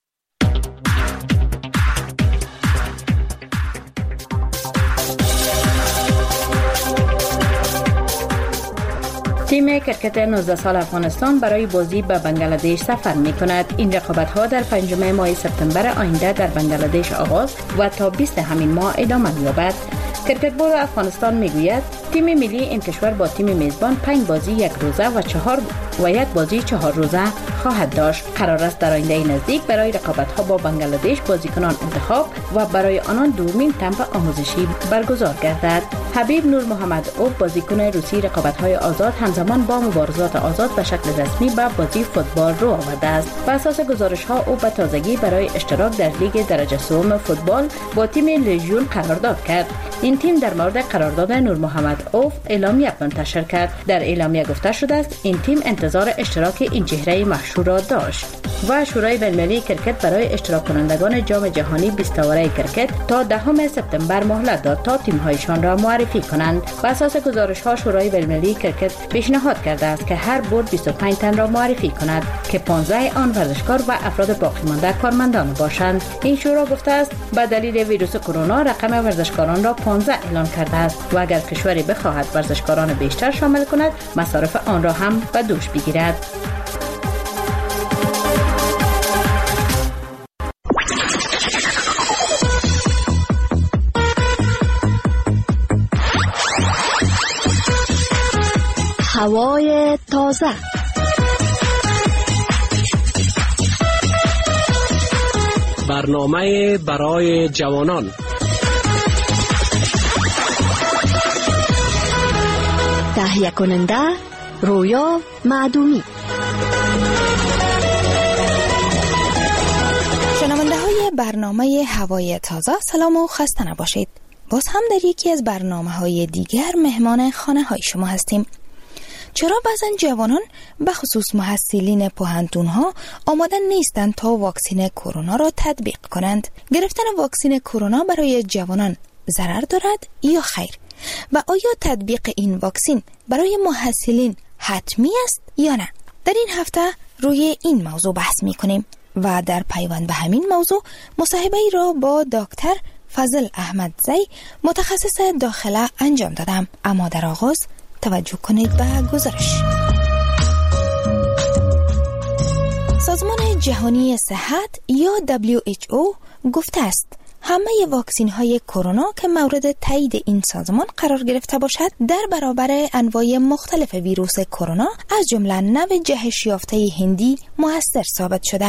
U: تیم کرکت 19 سال افغانستان برای بازی به بنگلادش سفر می کند. این رقابت‌ها در 5 ماه سپتامبر آینده در بنگلادش آغاز و تا 20 همین ماه ادامه می‌یابد. کرکت بورد افغانستان میگوید تیم ملی این کشور با تیم میزبان 5 بازی 1 روزه و 1 بازی 4 روزه خواهد داشت. قرار است در آینده نزدیک برای رقابت‌ها با بنگلادش بازیکنان انتخاب و برای آنان دورمین کمپ آموزشی برگزار گردد. حبیب نور محمد اوف، بازیکن روسی رقابت‌های آزاد، همزمان با مبارزات آزاد به شکل رسمی به بازی فوتبال رو آورده است. بر اساس گزارش‌ها او به تازگی برای اشتراک در لیگ درجه سوم فوتبال با تیم لژیون قرارداد کرد. این تیم در مورد قرارداد نور محمد اوف اعلامیه منتشر کرد. در اعلامیه گفته شده است این تیم انتظار اشتراک این چهره مشهور را داشت و شورای بین‌المللی کرکت برای اشتراک کنندگان جام جهانی 20 دوره کرکت تا 10 سپتامبر مهلت داد تا تیم‌هایشان را معرفی کنند. بر اساس گزارش‌ها شورای بین‌المللی کرکت پیشنهاد کرده است که هر بورد 25 تن را معرفی کند که 15 آن ورزشکار و افراد باقی مانده کارمندان باشند. این شورا گفته است به دلیل ویروس کرونا رقم ورزشکاران را 15 اعلان کرده است و اگر کشوری بخواهد ورزشکاران بیشتر شامل کند مصارف آن را هم به دوش بگیرد.
V: هوای تازه،
W: برنامه برای جوانان،
V: تهیه کننده رویا معدومی. شنونده های برنامه هوای تازه، سلام و خسته نباشید. باز هم در یکی از برنامه های دیگر مهمان خانه های شما هستیم. چرا بعضن جوانان به خصوص محصلین پوهنتون ها آماده نیستند تا واکسین کرونا را تطبیق کنند؟ گرفتن واکسین کرونا برای جوانان ضرر دارد یا خیر؟ و آیا تطبیق این واکسین برای محصلین حتمی است یا نه؟ در این هفته روی این موضوع بحث می کنیم و در پیوند به همین موضوع مصاحبه را با دکتر فضل احمدزی متخصص داخله انجام دادم. اما در آغاز توجه کنید به گزارش. سازمان جهانی صحت یا WHO گفته است همه واکسین های کرونا که مورد تایید این سازمان قرار گرفته باشد در برابر انواع مختلف ویروس کرونا از جمله نوع جهش یافته هندی مؤثر ثابت شده است.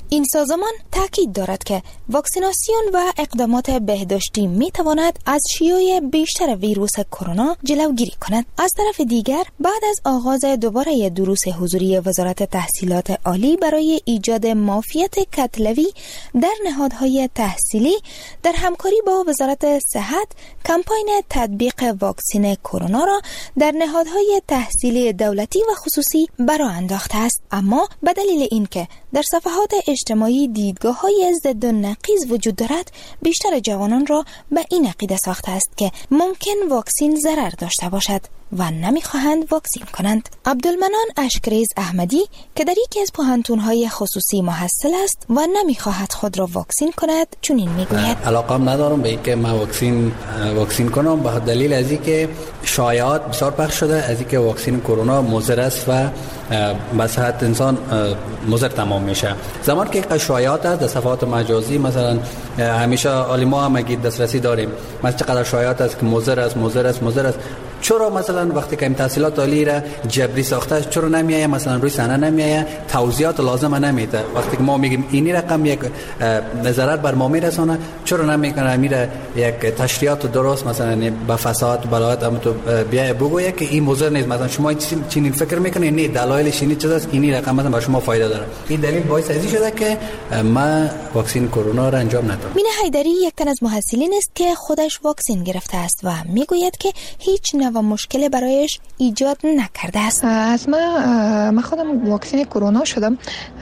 V: این سازمان تاکید دارد که واکسیناسیون و اقدامات بهداشتی می تواند از شیوع بیشتر ویروس کرونا جلوگیری کند. از طرف دیگر بعد از آغاز دوباره دروس حضوری وزارت تحصیلات عالی برای ایجاد معافیت کتلوی در نهادهای تحصیلی در همکاری با وزارت صحت کمپاین تطبیق واکسن کرونا را در نهادهای تحصیلی دولتی و خصوصی برآورده انداخته است، اما به دلیل اینکه در صفحات اجتماعی دیدگاه‌های ضد و نقیض وجود دارد، بیشتر جوانان را به این عقیده ساخته است که ممکن واکسن ضرر داشته باشد و نمی‌خواهند واکسن کنند. عبدالمنان اشکریز احمدی که در یکی از پوهنتون‌های خصوصی محصل است و نمی‌خواهد خود را واکسن کند چنین می‌گوید:
B: علاقم ندارم به اینکه من واکسن کنم به دلیل از اینکه شایعات بسیار پخش شده از اینکه واکسن کرونا مضر است و به صحت انسان مضر تمام میشه. زمان که شایعات است در صفحات مجازی مثلا همیشه ما هم اگه دسترسی داریم مثلا چقدر شایعات است که مضر است چرا مثلا وقتی که تحصیلات عالی را جبری ساخته چرا نمیایه مثلا روی صحنه نمیایه توضیحات لازم نمیده؟ وقتی که ما میگیم این رقم یک ضرر بر ما میرسونه چرا نمیکنه میره یک تشریحات درست مثلا به فساد بلاوت هم تو بیا بگویه که این مضر نیست، مثلا شما چنین فکر میکنید نه دلایلش این چیزاست این رقم مثلا برای شما فایده داره. این دلیل باعث ازی شده که ما واکسن کرونا را انجام ندیم.
V: مینه حیدری یک تن از محصلین است که خودش واکسن گرفته است و میگوید که هیچ و مشکل برایش ایجاد نکرده است.
F: از من خودم واکسن کرونا شدم.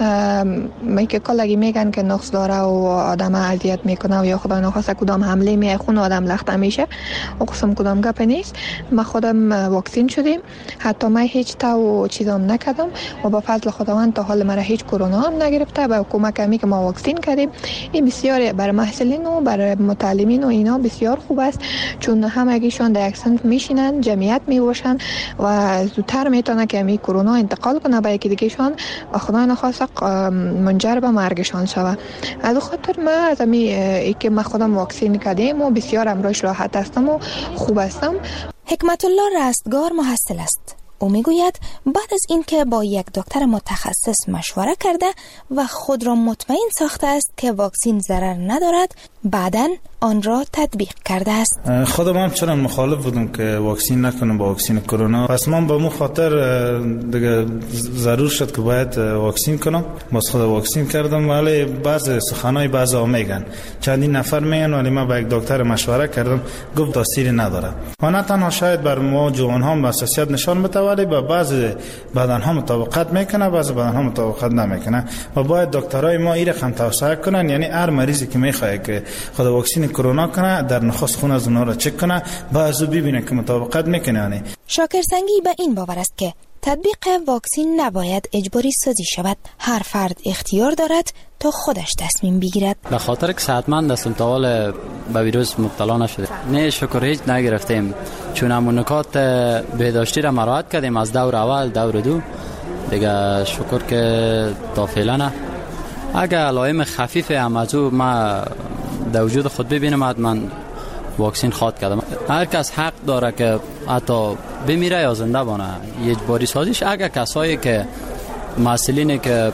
F: میگه کلاگی میگن که نقص داره و آدم اذیت میکنه و یا خدا نخواسته کدام حمله میای خون آدم لخته میشه و قسم کدام گپ نیست. من خودم واکسن شدیم، حتی من هیچ تا چیزام نکردم و با فضل خداوند تا حال مرا هیچ کرونا هم نگرفته. با کمک همی که ما واکسن کردیم این بسیار برای محصلین و برای متعلمین و اینا بسیار خوب است، چون همگیشون در یک صنف میشینن جمعیت میباشن و زودتر میتونه که می کرونا انتقال کنه به یکی دیگهشان و خدا نخواسته منجر به مرگشان شود. از خاطر من از که من خودم واکسن کردم و بسیار امروز راحت هستم و خوب هستم.
V: حکمت الله رستگار محصل است. او میگوید بعد از اینکه با یک دکتر متخصص مشوره کرده و خود را مطمئن ساخته است که واکسن ضرر ندارد، بعداً آن را تطبیق کرده است.
G: خودم هم چرا مخالف بودم که واکسن نکنم با واکسن کرونا، پس من به مو خاطر دیگه ضرور شد که باید واکسن کنم. باز خود واکسن کردم، ولی بعضی سخنای بعضا میگن چندین نفر میگن، ولی من با یک دکتر مشوره کردم گفت تاثیری نداره و نه تنها شاید بر ما جوان ها حساسیت نشان بده، ولی با بعضی بدن ها مطابقت میکنه، بعضی بدن ها مطابقت نمیکنه و باید دکترای ما این رقم توصیه کنن، یعنی هر مریضی که میخواد که خود واکسن کرونا کنه در نخست خون از اونها را چک کنه بعضی ببینه که مطابقت میکنه.
V: شاکر سنگی به این باور است که تطبیق واکسن نباید اجباری سازی شود. هر فرد اختیار دارد تا خودش تصمیم بگیرد.
X: به خاطر که صحتمند هستم تا حال به ویروس مبتلا نشده. نه شکر هیچ نگرفتیم، چون همون نکات بهداشتی را مراعات کردیم از دور اول دور دو دیگه. شکر که تا فعلا نه. اگر علائم خفیف هم از او ما در وجود خود ببینم حتما واکسن خواد کردم. هر کس حق داره که حتی بمیره یا زنده بانه. اجباری سازیش اگر کسایی که مسئولینی که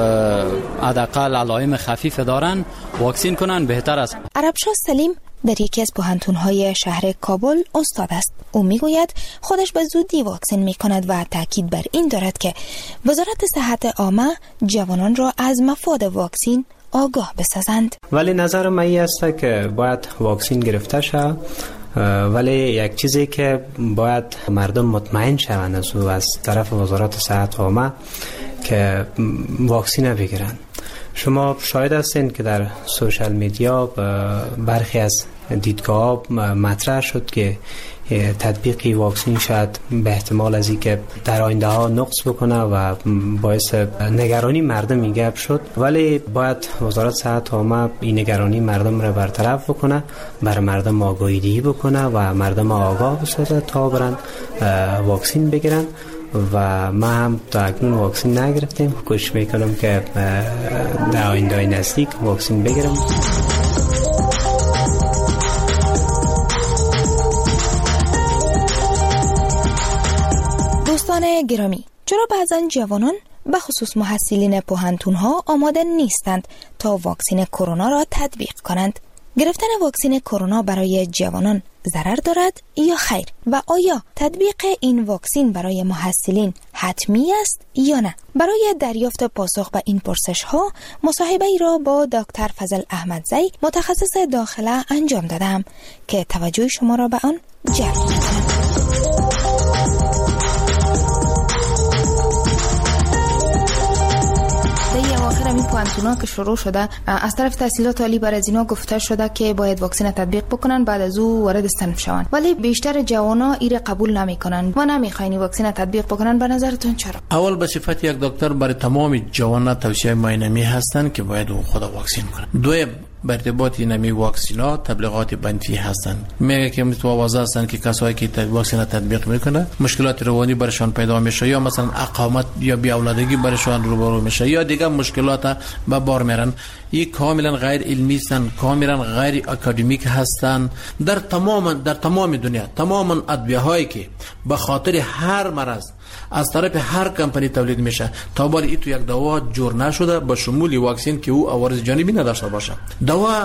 X: حداقل علائم خفیف دارن واکسن کنن بهتر است.
V: عربشاه سلیم در یکی از پوهنتون‌های شهر کابل استاد است. او میگوید خودش به زودی واکسن میکند و تاکید بر این دارد که وزارت صحت عامه جوانان را از مفاد واکسن آگاه بسازند.
Y: ولی نظر من این است که باید واکسن گرفته شود، ولی یک چیزی که باید مردم مطمئن شوند از طرف وزارت صحت عامه که واکسن بگیرن. شما شاهد هستین که در سوشال میدیا برخی از دیدگاه مطرح شد که تطبیقی واکسن شاید به احتمال از این که در آینده ها نقص بکنه و باعث نگرانی مردم این گپ شد، ولی باید وزارت صحت عامه این نگرانی مردم را برطرف بکنه، بر مردم آگاهی دهی بکنه و مردم آگاه بسازه تا برن واکسن بگیرن. و ما هم تا اکنون واکسن نگرفتیم، کوشش میکنم که در آینده نزدیک واکسن بگیرم.
V: دوستان گرامی، چرا بعضن جوانان به خصوص محصلین پوهنتون‌ها آماده نیستند تا واکسن کرونا را تطبیق کنند. گرفتن واکسن کرونا برای جوانان ضرر دارد یا خیر؟ و آیا تطبیق این واکسن برای محصلین حتمی است یا نه؟ برای دریافت پاسخ به این پرسش ها مصاحبه ای را با دکتر فضل احمدزی متخصص داخله انجام دادم که توجه شما را به آن جلب می‌کنم. این پوانتونا که شروع شده از طرف تحصیلات عالی بر از اینا گفته شده که باید واکسن تطبیق بکنن، بعد از او وارد صنف شوند، ولی بیشتر جوانا ایره قبول نمیکنن و نمیخواین واکسن تطبیق بکنن. به نظرتون چرا؟
C: اول به صفت یک دکتر برای تمام جوانا توصیه معینمی هستند که باید خود واکسن کنن. دوم به ارتباط نمی واکسینا تبلیغات منفی هستند. میگه که متواضع هستند که کسایی که واکسن تطبیق میکنه مشکلات روانی برشان پیدا میشه، یا مثلا اقامت یا بی اولادگی برشان روبرو میشه، یا دیگه مشکلات به بار میرن. این کاملا غیر علمی هستند، کاملا غیر اکادمیک هستند. در تمام دنیا تمام ادویه هایی که به خاطر هر مرض از طرف هر کمپانی تولید میشه تا بالا این تو یک دوا جور نشده با شمول واکسن که او عوارض جانبی نداشته باشه. دوا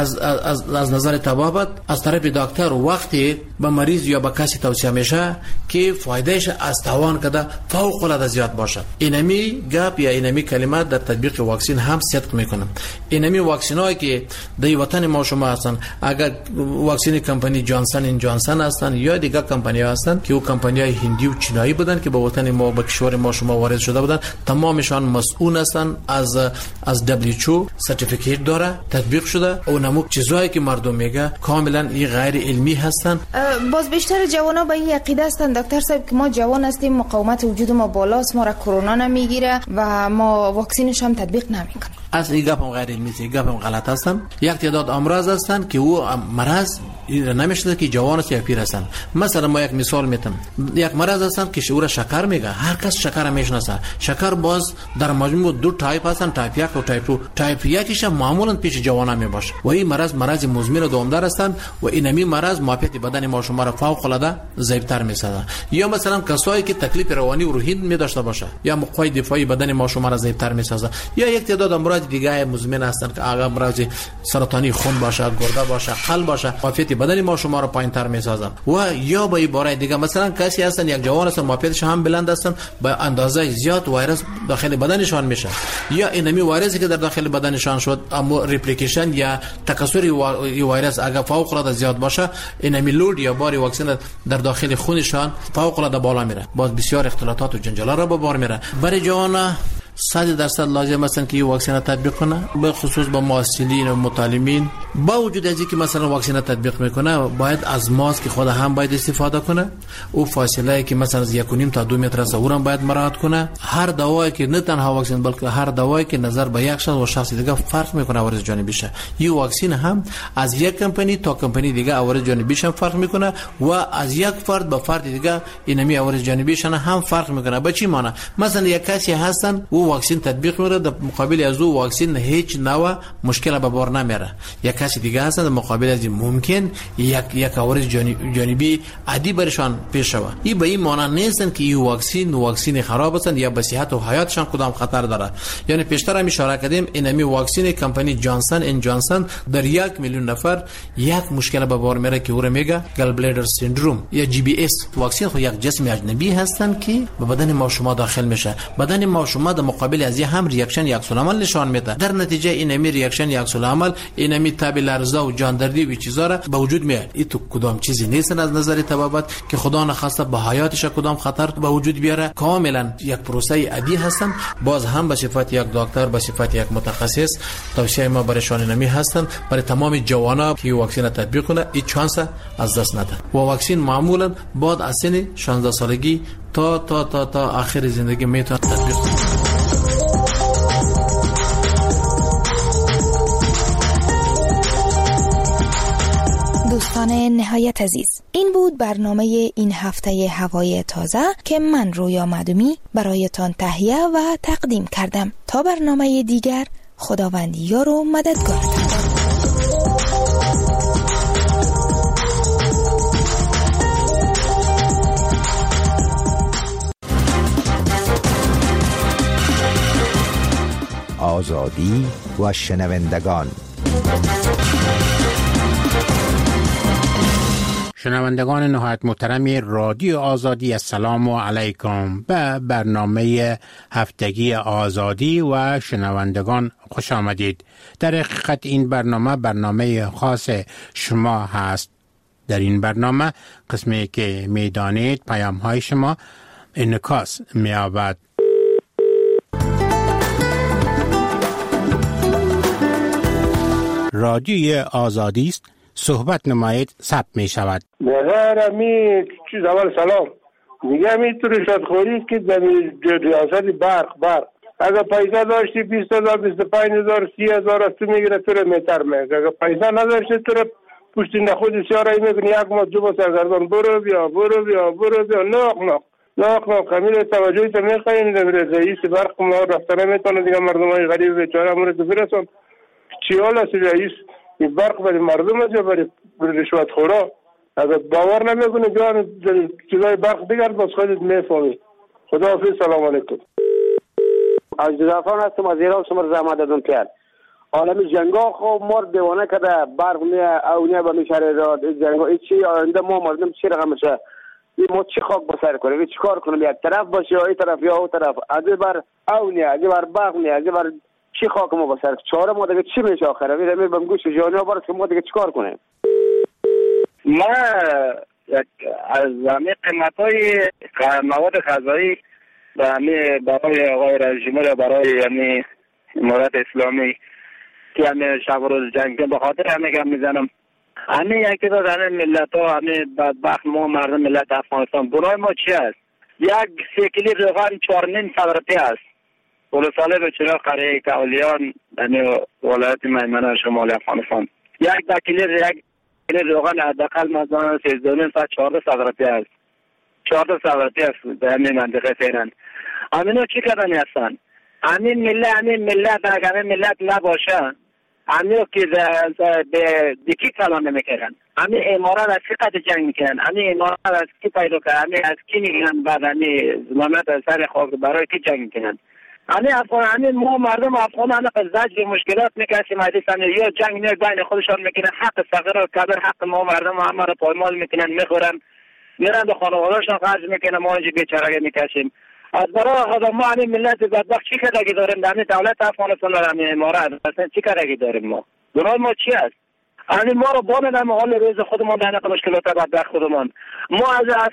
C: از نظر طبابت از طرف دکتر وقتی به مریض یا به کسی توصیه میشه که فایدهش از توان کده فوق العاده زیاد باشه. اینمی گپ یا اینمی کلمات در تطبیق واکسن هم صدق میکنه. اینمی واکسنایی که در وطن ما شما هستن، اگر واکسن کمپانی جانسن هستن یا دیگه کمپانی هستن که او کمپانی های هندی و چینایی بودن که به وطن ما به کشور ما شما وارد شده بودن، تمامشان مسئول هستن از WHO سرتیفیکیت داره، تطبیق شده. اونمو چیزایی که مردم میگه کاملا این غیر علمی هستن.
V: باز بیشتر جوانا به این عقیده هستن دکتر صاحب که ما جوان هستیم، مقاومت وجود ما بالاست، ما را کرونا نمیگیره و ما واکسنش هم تطبیق نمیکنیم.
C: از این گپ هم غیر علمی است، این گپ هم غلط هستن. یک تعداد امراض هستن که او مرض نمیشه که جوان است یا پیر هستن. مثلا ما یک مثال میتم، یک مرض هستن که شعور شکر میگه، هر کس شکر میشناسه. شکر باز در مجموع دو تایپ هستن، تایپ 1 و تایپ 2. تایپ 1 معمولا پیش جوانان میباشه و این مرض مزمن و دوامدار هستن و اینمی مرض معافیت بدن ما شما را فوق العاده ضعیف‌تر میسازه. یا مثلا کسایی که تکلیف روانی و روحی می داشته باشه یا مقوی دفاعی بدن ما شما را ضعیف‌تر میسازه. یا یک تعداد امراض دیگه مزمن هستن که اگر امراض سرطانی خون باشه، گرده باشه، قلب باشه، معافیت بدن ما شما را پایین‌تر میسازه. و یا به عبارت دیگه مثلا کسی هستن یک جوان هستن معافیتش هم بلند هستن، به اندازه زیاد ویروس داخل بدنشان میشه، یا اینمی ویروسی که در داخل بدنشان شد اما ریپلیکیشن یا تکثر ویروس اگر فوق العاده زیاد باشه، اینمی لود یا بار واکسن در داخل خونشان فوق العاده بالا میره، باز بسیار اختلالات و جنجالات را به بار میره. برای جوان 100% لازم است که این واکسن تطبیق کنه، به خصوص با محصلین و متعلمین. با وجود از اینکه مثلا واکسن تطبیق میکنه باید از ماسک خود هم باید استفاده کنه، او فاصله که مثلا از 1.5 تا 2 متر است اون باید مراعات کنه. هر دوایی که نه تنها واکسن بلکه هر دوایی که نظر به یک شخص و شخص دیگه فرق میکنه عوارض جانبیشه. این واکسن هم از یک کمپانی تا کمپانی دیگه عوارض جانبیش هم فرق میکنه و از یک فرد به فرد دیگه اینمی عوارض جانبیش هم فرق میکنه. به چی معنی؟ مثلا یک کسی هستن او واکسن تطبیق میره، در مقابل از او واکسن هیچ نوع مشکل به بار نمیاره. یک کسی دیگه هستن در مقابل از این ممکن یک عوارض جانبی عادی برشان پیش شود. این به این معنی نیستن که این واکسن خراب هستند یا به صحت و حیاتشان کدام خطر داره. یعنی پیشتر هم اشاره کردیم اینمی واکسن کمپانی جانسن در 1 میلیون نفر یک مشکل به بار میاره که او را میگه گال بلادر سیندروم یا GBS. واکسن خود یک جسم اجنبی هستند که به بدن ما شما داخل میشه. بدن ما شما در مقابل از هم ریاکشن یک عکس العمل نشان میده. در نتیجه اینمی ریاکشن یک عکس العمل اینمی تب لرزه و جاندردی و چیزا را به وجود میاره. این تو کدام چیزی نیست از نظر طبابت که خدا نخواسته به حیاتش کدام خطر به وجود بیاره. کاملا یک پروسه عادی هستن. باز هم به صفت یک دکتر، به صفت یک متخصص توصیه ما برایشان اینمی هستن برای تمام جوانا که واکسن تطبیق کنه، این چانس از دست نده. و واکسن معمولا بعد از سن 16 سالگی تا آخر زندگی میتونه تطبیق کنه.
V: دوستان نهایت عزیز، این بود برنامه این هفته هوای تازه که من رویا معدومی برایتان تهیه و تقدیم کردم. تا برنامه دیگر، خداوند یار و مددگارتان.
H: آزادی و شنوندگان.
D: شنوندگان نهایت محترم رادیو آزادی، السلام علیکم. به برنامه هفتگی آزادی و شنوندگان خوش آمدید. در حقیقت این برنامه خاص شما هست. در این برنامه قسمی که میدانید پیام های شما انعکاس می‌یابد. رادیوی آزادی است، صحبت نمایید ثبت می شود.
I: بغیر امی چیز اول سلام میگم این تو رشوتخوری که در ریاست برق اگر پیسه داشتی 20,000 25,000 30,000 از تو میگیره تو رو میتر میگه. اگر پیسه نداشتی تو رو پشت نخود سیارایی میکنی، یک ما دو با سرگردان برو بیا ناق کمیل توجهی تا میخواییم در رئیس برق ما رفتنه میتونه دیگه مردم های غریب بیچاره مورد برسون. چی حال است رئیس این برق برای مردم است یا برای رشوت خورا؟ اگر باور نمیکنه جان چیزای برق دیگر باز خودت میفهمی. خداحافظ، سلام علیکم.
J: از جزافان هستم از ایران شما زحمت دادم کرد. عالم جنگا خو مرد دیوانه کده برق اونیا به میشاره را جنگا چی آینده ما مردم چی رقم میشه؟ این ما چی خاک بسر کنیم؟ چی کار کنیم؟ یک طرف باشه یا این طرف یا اون طرف؟ از بر اونیا از بر برق نیا از بر چی خاک ما بسر چهار ما دیگه چی میشه آخره؟ میره بهم گوش جانیا برس که ما دیگه چیکار کنیم؟
I: ما از همه قیمت‌های مواد غذایی برای آقای رژیم و برای امارت اسلامی که شب و روز جنگ به خاطر همه میزنم. یکی داد ملت ها بدبخت ما مردم ملت افغانستان برای ما چی است؟ یک 3 کیلو روغن 4,500 روپیه است. ولساله به چرا قریه کولیان ولایت میمنه شمال افغانستان یک 10 کیلو روغن حداقل مثلا 13,500 1400 روپیه است. 1400 روپیه است در همین منطقه فعلا. امینا چی کردن هستن؟ همین ملت اگر همین ملت نباشه همین که به دیکی کلام نمیکردن. همین امارات از کی قد جنگ میکنن؟ همین امارات از کی پیدا کردن؟ همین از کی میگن بعد همین ظلمت از سر خاک برای کی جنگ میکنن؟ همین ما مردم افغان همین قضاج به مشکلات میکشیم حدیثن یا جنگ نه بین خودشان میکنن، حق صغیر و کبیر حق ما مردم همه رو پایمال میکنن، میخورن میرن به خانواده‌شان خرج میکنن، ما اینجا بیچاره میکشیم. از برای خدا ما همین ملت بدبخت چی کردگی داریم در همین دولت افغانستان در همین امارات اصلا چی کردگی داریم ما؟ برای ما چی است؟ همین ما رو بانه حال روز خودمان در نقل مشکلات بدبخت خودمان. ما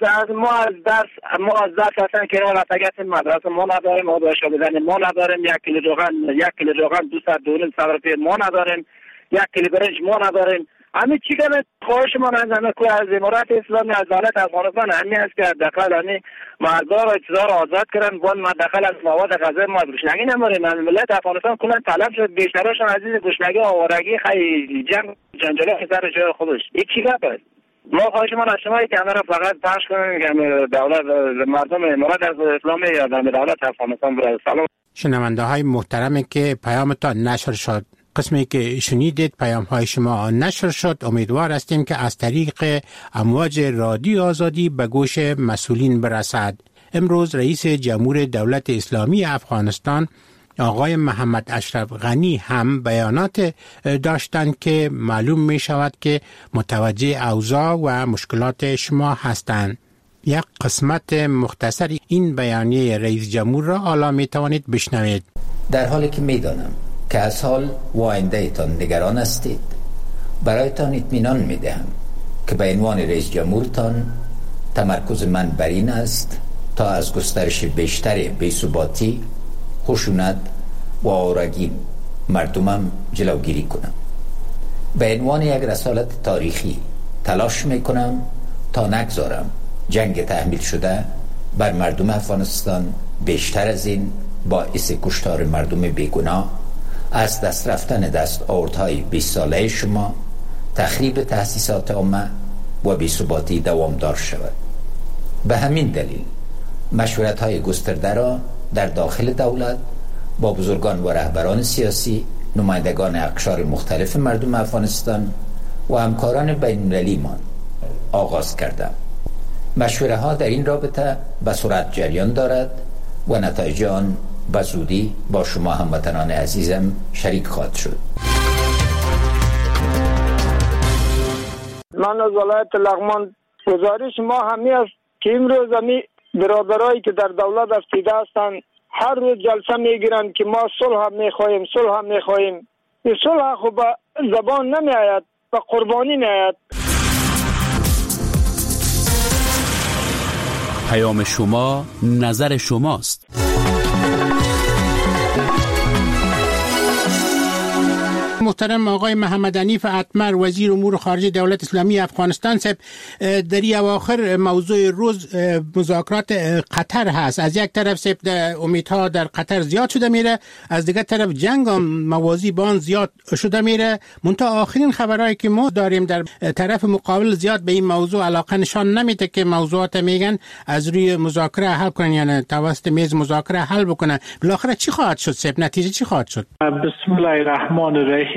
I: از درس اصلا کنار اتگت مدرسه ما نداریم، آبشو بزنیم ما نداریم، 1 کیلو روغن 200 روپیه ما نداریم، 1 کیلو برنج ما نداریم. همین چی کنه خواهش ما نزنه که از امارات اسلامی از دولت افغانستان همین است که داخل همین مردار و اجزار آزاد کردن بان ما داخل از مواد غذایی ما گوشنگی نماریم. ملت افغانستان کلا طلب شد بیشترشون عزیز گوشنگی آوارگی خیلی جنجالی سر جای خودش. این چی گپ است؟ ما خواهش ما از شما که همه را فقط پخش کنیم که دولت مردم امارات از اسلامی یا دولت افغانستان برای سلام.
D: شنونده های محترمی که پیامتان نشر شد، قسمی که شنیدید پیام های شما نشر شد، امیدوار هستیم که از طریق امواج رادیو آزادی به گوش مسئولین برسد. امروز رئیس جمهور دولت اسلامی افغانستان آقای محمد اشرف غنی هم بیانات داشتند که معلوم می شود که متوجه اوضاع و مشکلات شما هستند. یک قسمت مختصری این بیانیه رئیس جمهور را حالا می توانید بشنوید.
L: در حالی که می دانم که از حال و آینده ایتان نگران هستید، برایتان اطمینان می دهم که به عنوان رئیس جمهورتان تمرکز من بر این است تا از گسترش بیشتر بی‌ثباتی، خشونت و آوارگی مردمم جلوگیری کنم. به عنوان یک رسالت تاریخی تلاش می کنم تا نگذارم جنگ تحمیل شده بر مردم افغانستان بیشتر از این باعث کشتار مردم بیگناه، از دست رفتن دستاوردهای 20 ساله شما، تخریب تأسیسات عامه و بی‌ثباتی دوامدار شود. به همین دلیل مشورت‌های گسترده را در داخل دولت با بزرگان و رهبران سیاسی، نمایندگان اقشار مختلف مردم افغانستان و همکاران بین‌المللی‌مان آغاز کردم. مشوره‌ها در این رابطه به سرعت جریان دارد و نتایج آن به زودی با شما هموطنان عزیزم شریک خواهد شد.
J: من از ولایت لغمان گزارش ما همی است که امروز همی برادرایی که در دولت افسیده هستند هر روز جلسه میگیرن که ما صلح میخواهیم صلح میخواهیم. این صلح خب به زبان نمی آید، به قربانی می آید.
K: پیام شما نظر شماست.
D: محترم آقای محمد حنیف اتمر وزیر امور خارجه دولت اسلامی افغانستان صاحب، در اواخر موضوع روز مذاکرات قطر هست. از یک طرف صاحب امیدها در قطر زیاد شده میره، از دیگر طرف جنگ هم موازی با آن زیاد شده میره. منتها آخرین خبرهایی که ما داریم در طرف مقابل زیاد به این موضوع علاقه نشان نمیده که موضوعات میگن از روی مذاکره حل کنن، یعنی توسط میز مذاکره حل بکنن. بالاخره چی خواهد شد صاحب؟ نتیجه چی خواهد شد؟
M: بسم الله الرحمن الرحیم.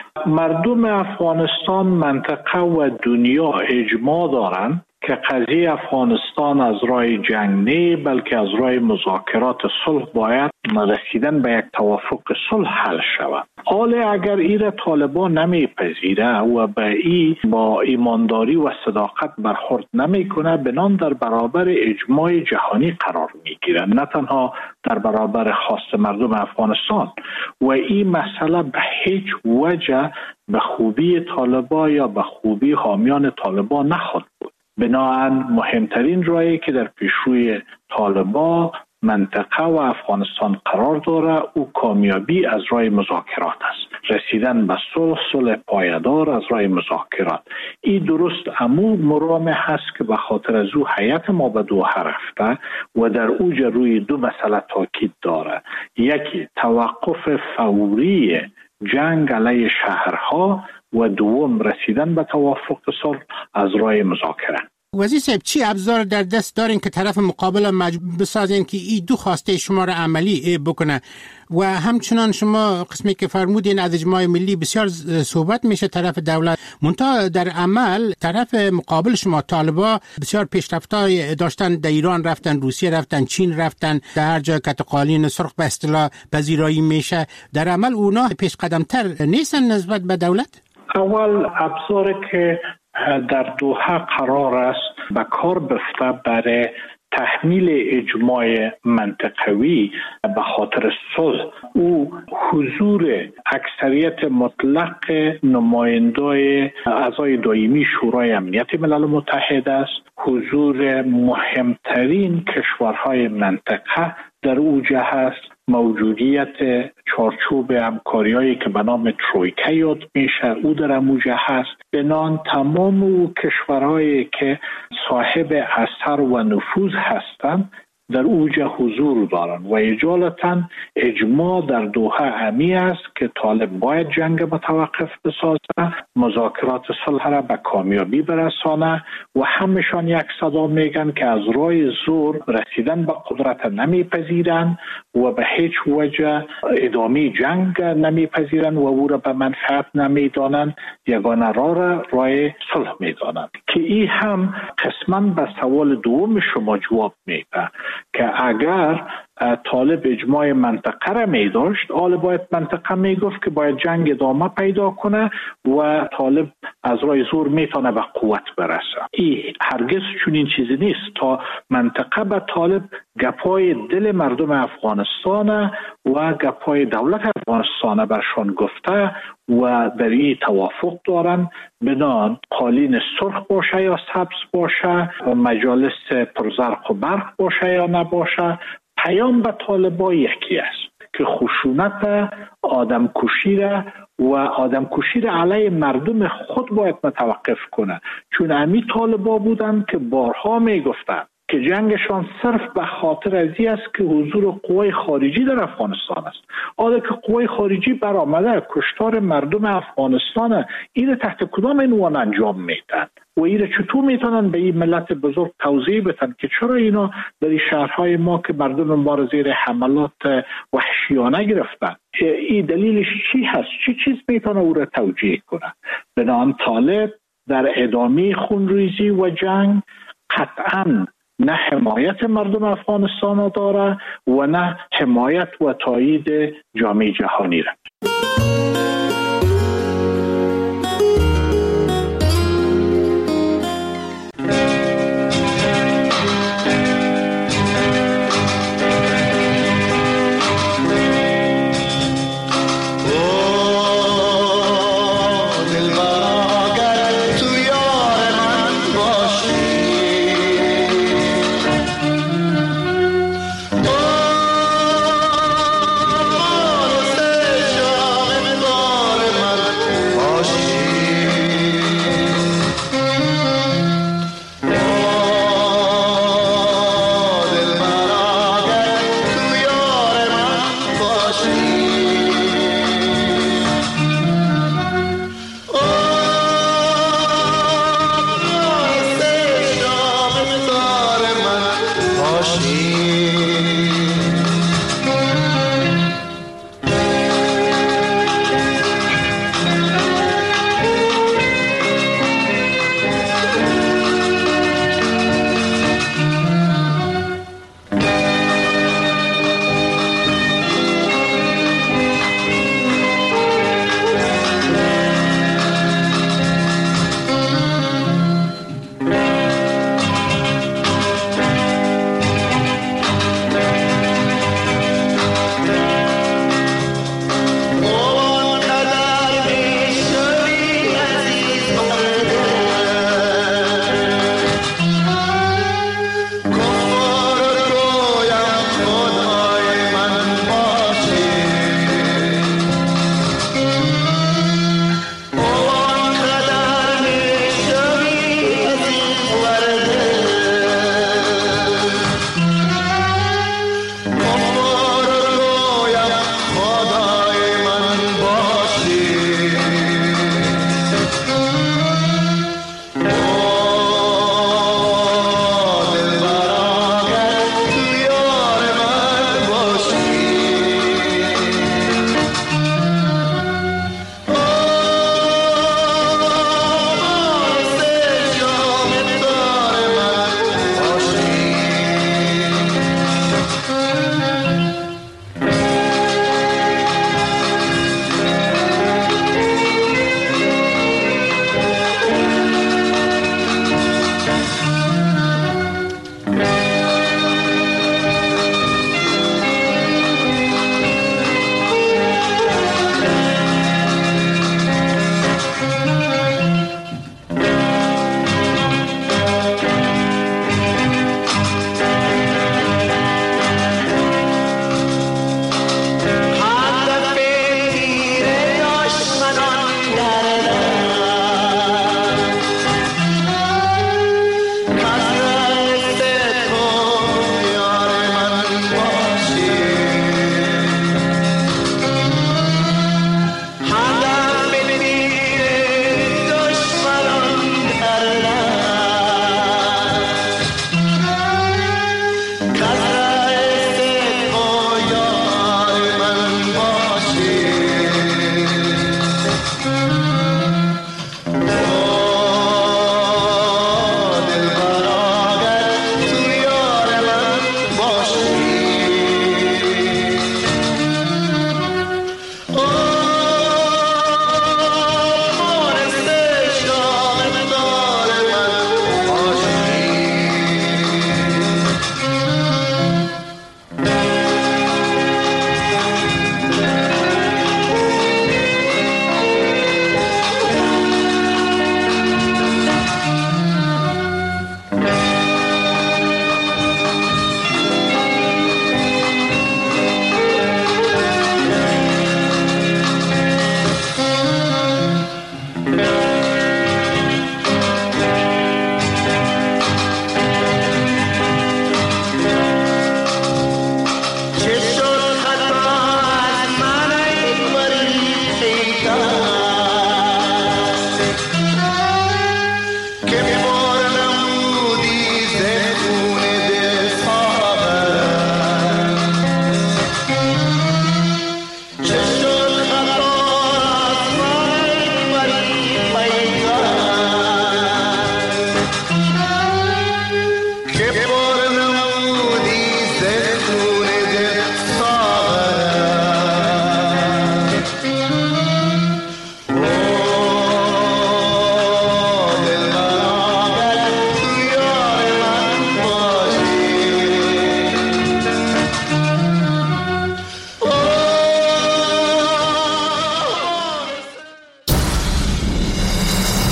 M: مردم افغانستان، منطقه و دنیا اجماع دارند که قضیه افغانستان از راه جنگ نه بلکه از راه مذاکرات صلح باید رسیدن به یک توافق صلح حل شود. حالا اگر ایره طالبان نمیپذیره و به ای با ایمانداری و صداقت برخورد نمیکنه، بنان در برابر اجماع جهانی قرار میگیره، نه تنها در برابر خواست مردم افغانستان. و این مسئله به هیچ وجه به خوبی طالبان یا به خوبی حامیان طالبان نخواهد بود. بنابراین مهمترین راهی که در پیشروی طالبان منطقه و افغانستان قرار داره او کامیابی از راه مذاکرات است، رسیدن به صلح پایدار از راه مذاکرات. این درست امو مرامه هست که به خاطر از او هیئت ما به دوحه رفته و در اوج روی دو مسئله تاکید داره. یکی توقف فوری جنگ علیه شهرها و دوم رسیدن به توافق صلح از راه مذاکره.
D: وزیر صاحب، چی ابزار در دست دارین که طرف مقابل مجبور بسازین که این دو خواسته شما را عملی بکنه؟ و همچنان شما قسمی که فرمودین از اجماع ملی بسیار صحبت میشه طرف دولت، منتها در عمل طرف مقابل شما طالبا بسیار پیشرفت‌های داشتن، در ایران رفتن، روسیه رفتن، چین رفتن، در هر جای که قالین سرخ به اصطلاح پذیرایی میشه، در عمل اونا پیش قدمتر نیستن نسبت به دولت؟
M: اول ابزاری که در دوحه قرار است به کار بفته برای تحمیل اجماع منطقوی به خاطر صلح او حضور اکثریت مطلق نمایندای اعضای دائمی شورای امنیت ملل متحد است، حضور مهمترین کشورهای منطقه در اوجه است، موجودیت چارچوب همکاری‌هایی که به نام ترویکا یاد میشه او در اوجه هست. بنان تمام او کشورهایی که صاحب اثر و نفوذ هستند در اوج حضور دارند و اجالتا اجماع در دوحه امی است که طالب باید جنگ متوقف بسازه، مذاکرات صلح را به کامیابی برسانه و همشان یک صدا میگن که از راه زور رسیدن به قدرت نمیپذیرند و به هیچ وجه ادامه جنگ نمیپذیرند و او را به منفعت نمیدانند، یگانه راه صلح میدانند. که این هم قسما به سوال دوم شما جواب میده که اگر طالب اجماع منطقه را می داشت، حالا باید منطقه می گفت که باید جنگ ادامه پیدا کنه و طالب از راه زور میتونه به قوت برسه. این هرگز چنین چیزی نیست. تا منطقه به طالب گپای دل مردم افغانستان و گپای دولت افغانستان برشان گفته و در این توافق دارن، بنان قالین سرخ باشه یا سبز باشه و مجالس پرزرق و برق باشه یا نباشه، پیام به طالبان یکی است که خشونت آدمکشی را علیه مردم خود باید متوقف کنه. چون امی طالبان بودن که بارها می گفتن که جنگشان صرف به خاطر ازی است که حضور قوای خارجی در افغانستان است. حالا که قوای خارجی برآمده کشتار مردم افغانستان، این تحت کدام عنوان انجام میدن و این چطور میتونن به این ملت بزرگ توضیح بدن که چرا اینا در این شهرهای ما که مردم ما را زیر حملات وحشیانه گرفتن، این دلیلش چی هست؟ چی چیز میتونه او را توجیه کنه؟ بنابراین طالب در ادامه خونریزی و جنگ قطعاً نه حمایت مردم افغانستان داره و نه حمایت و تایید جامعه جهانی را.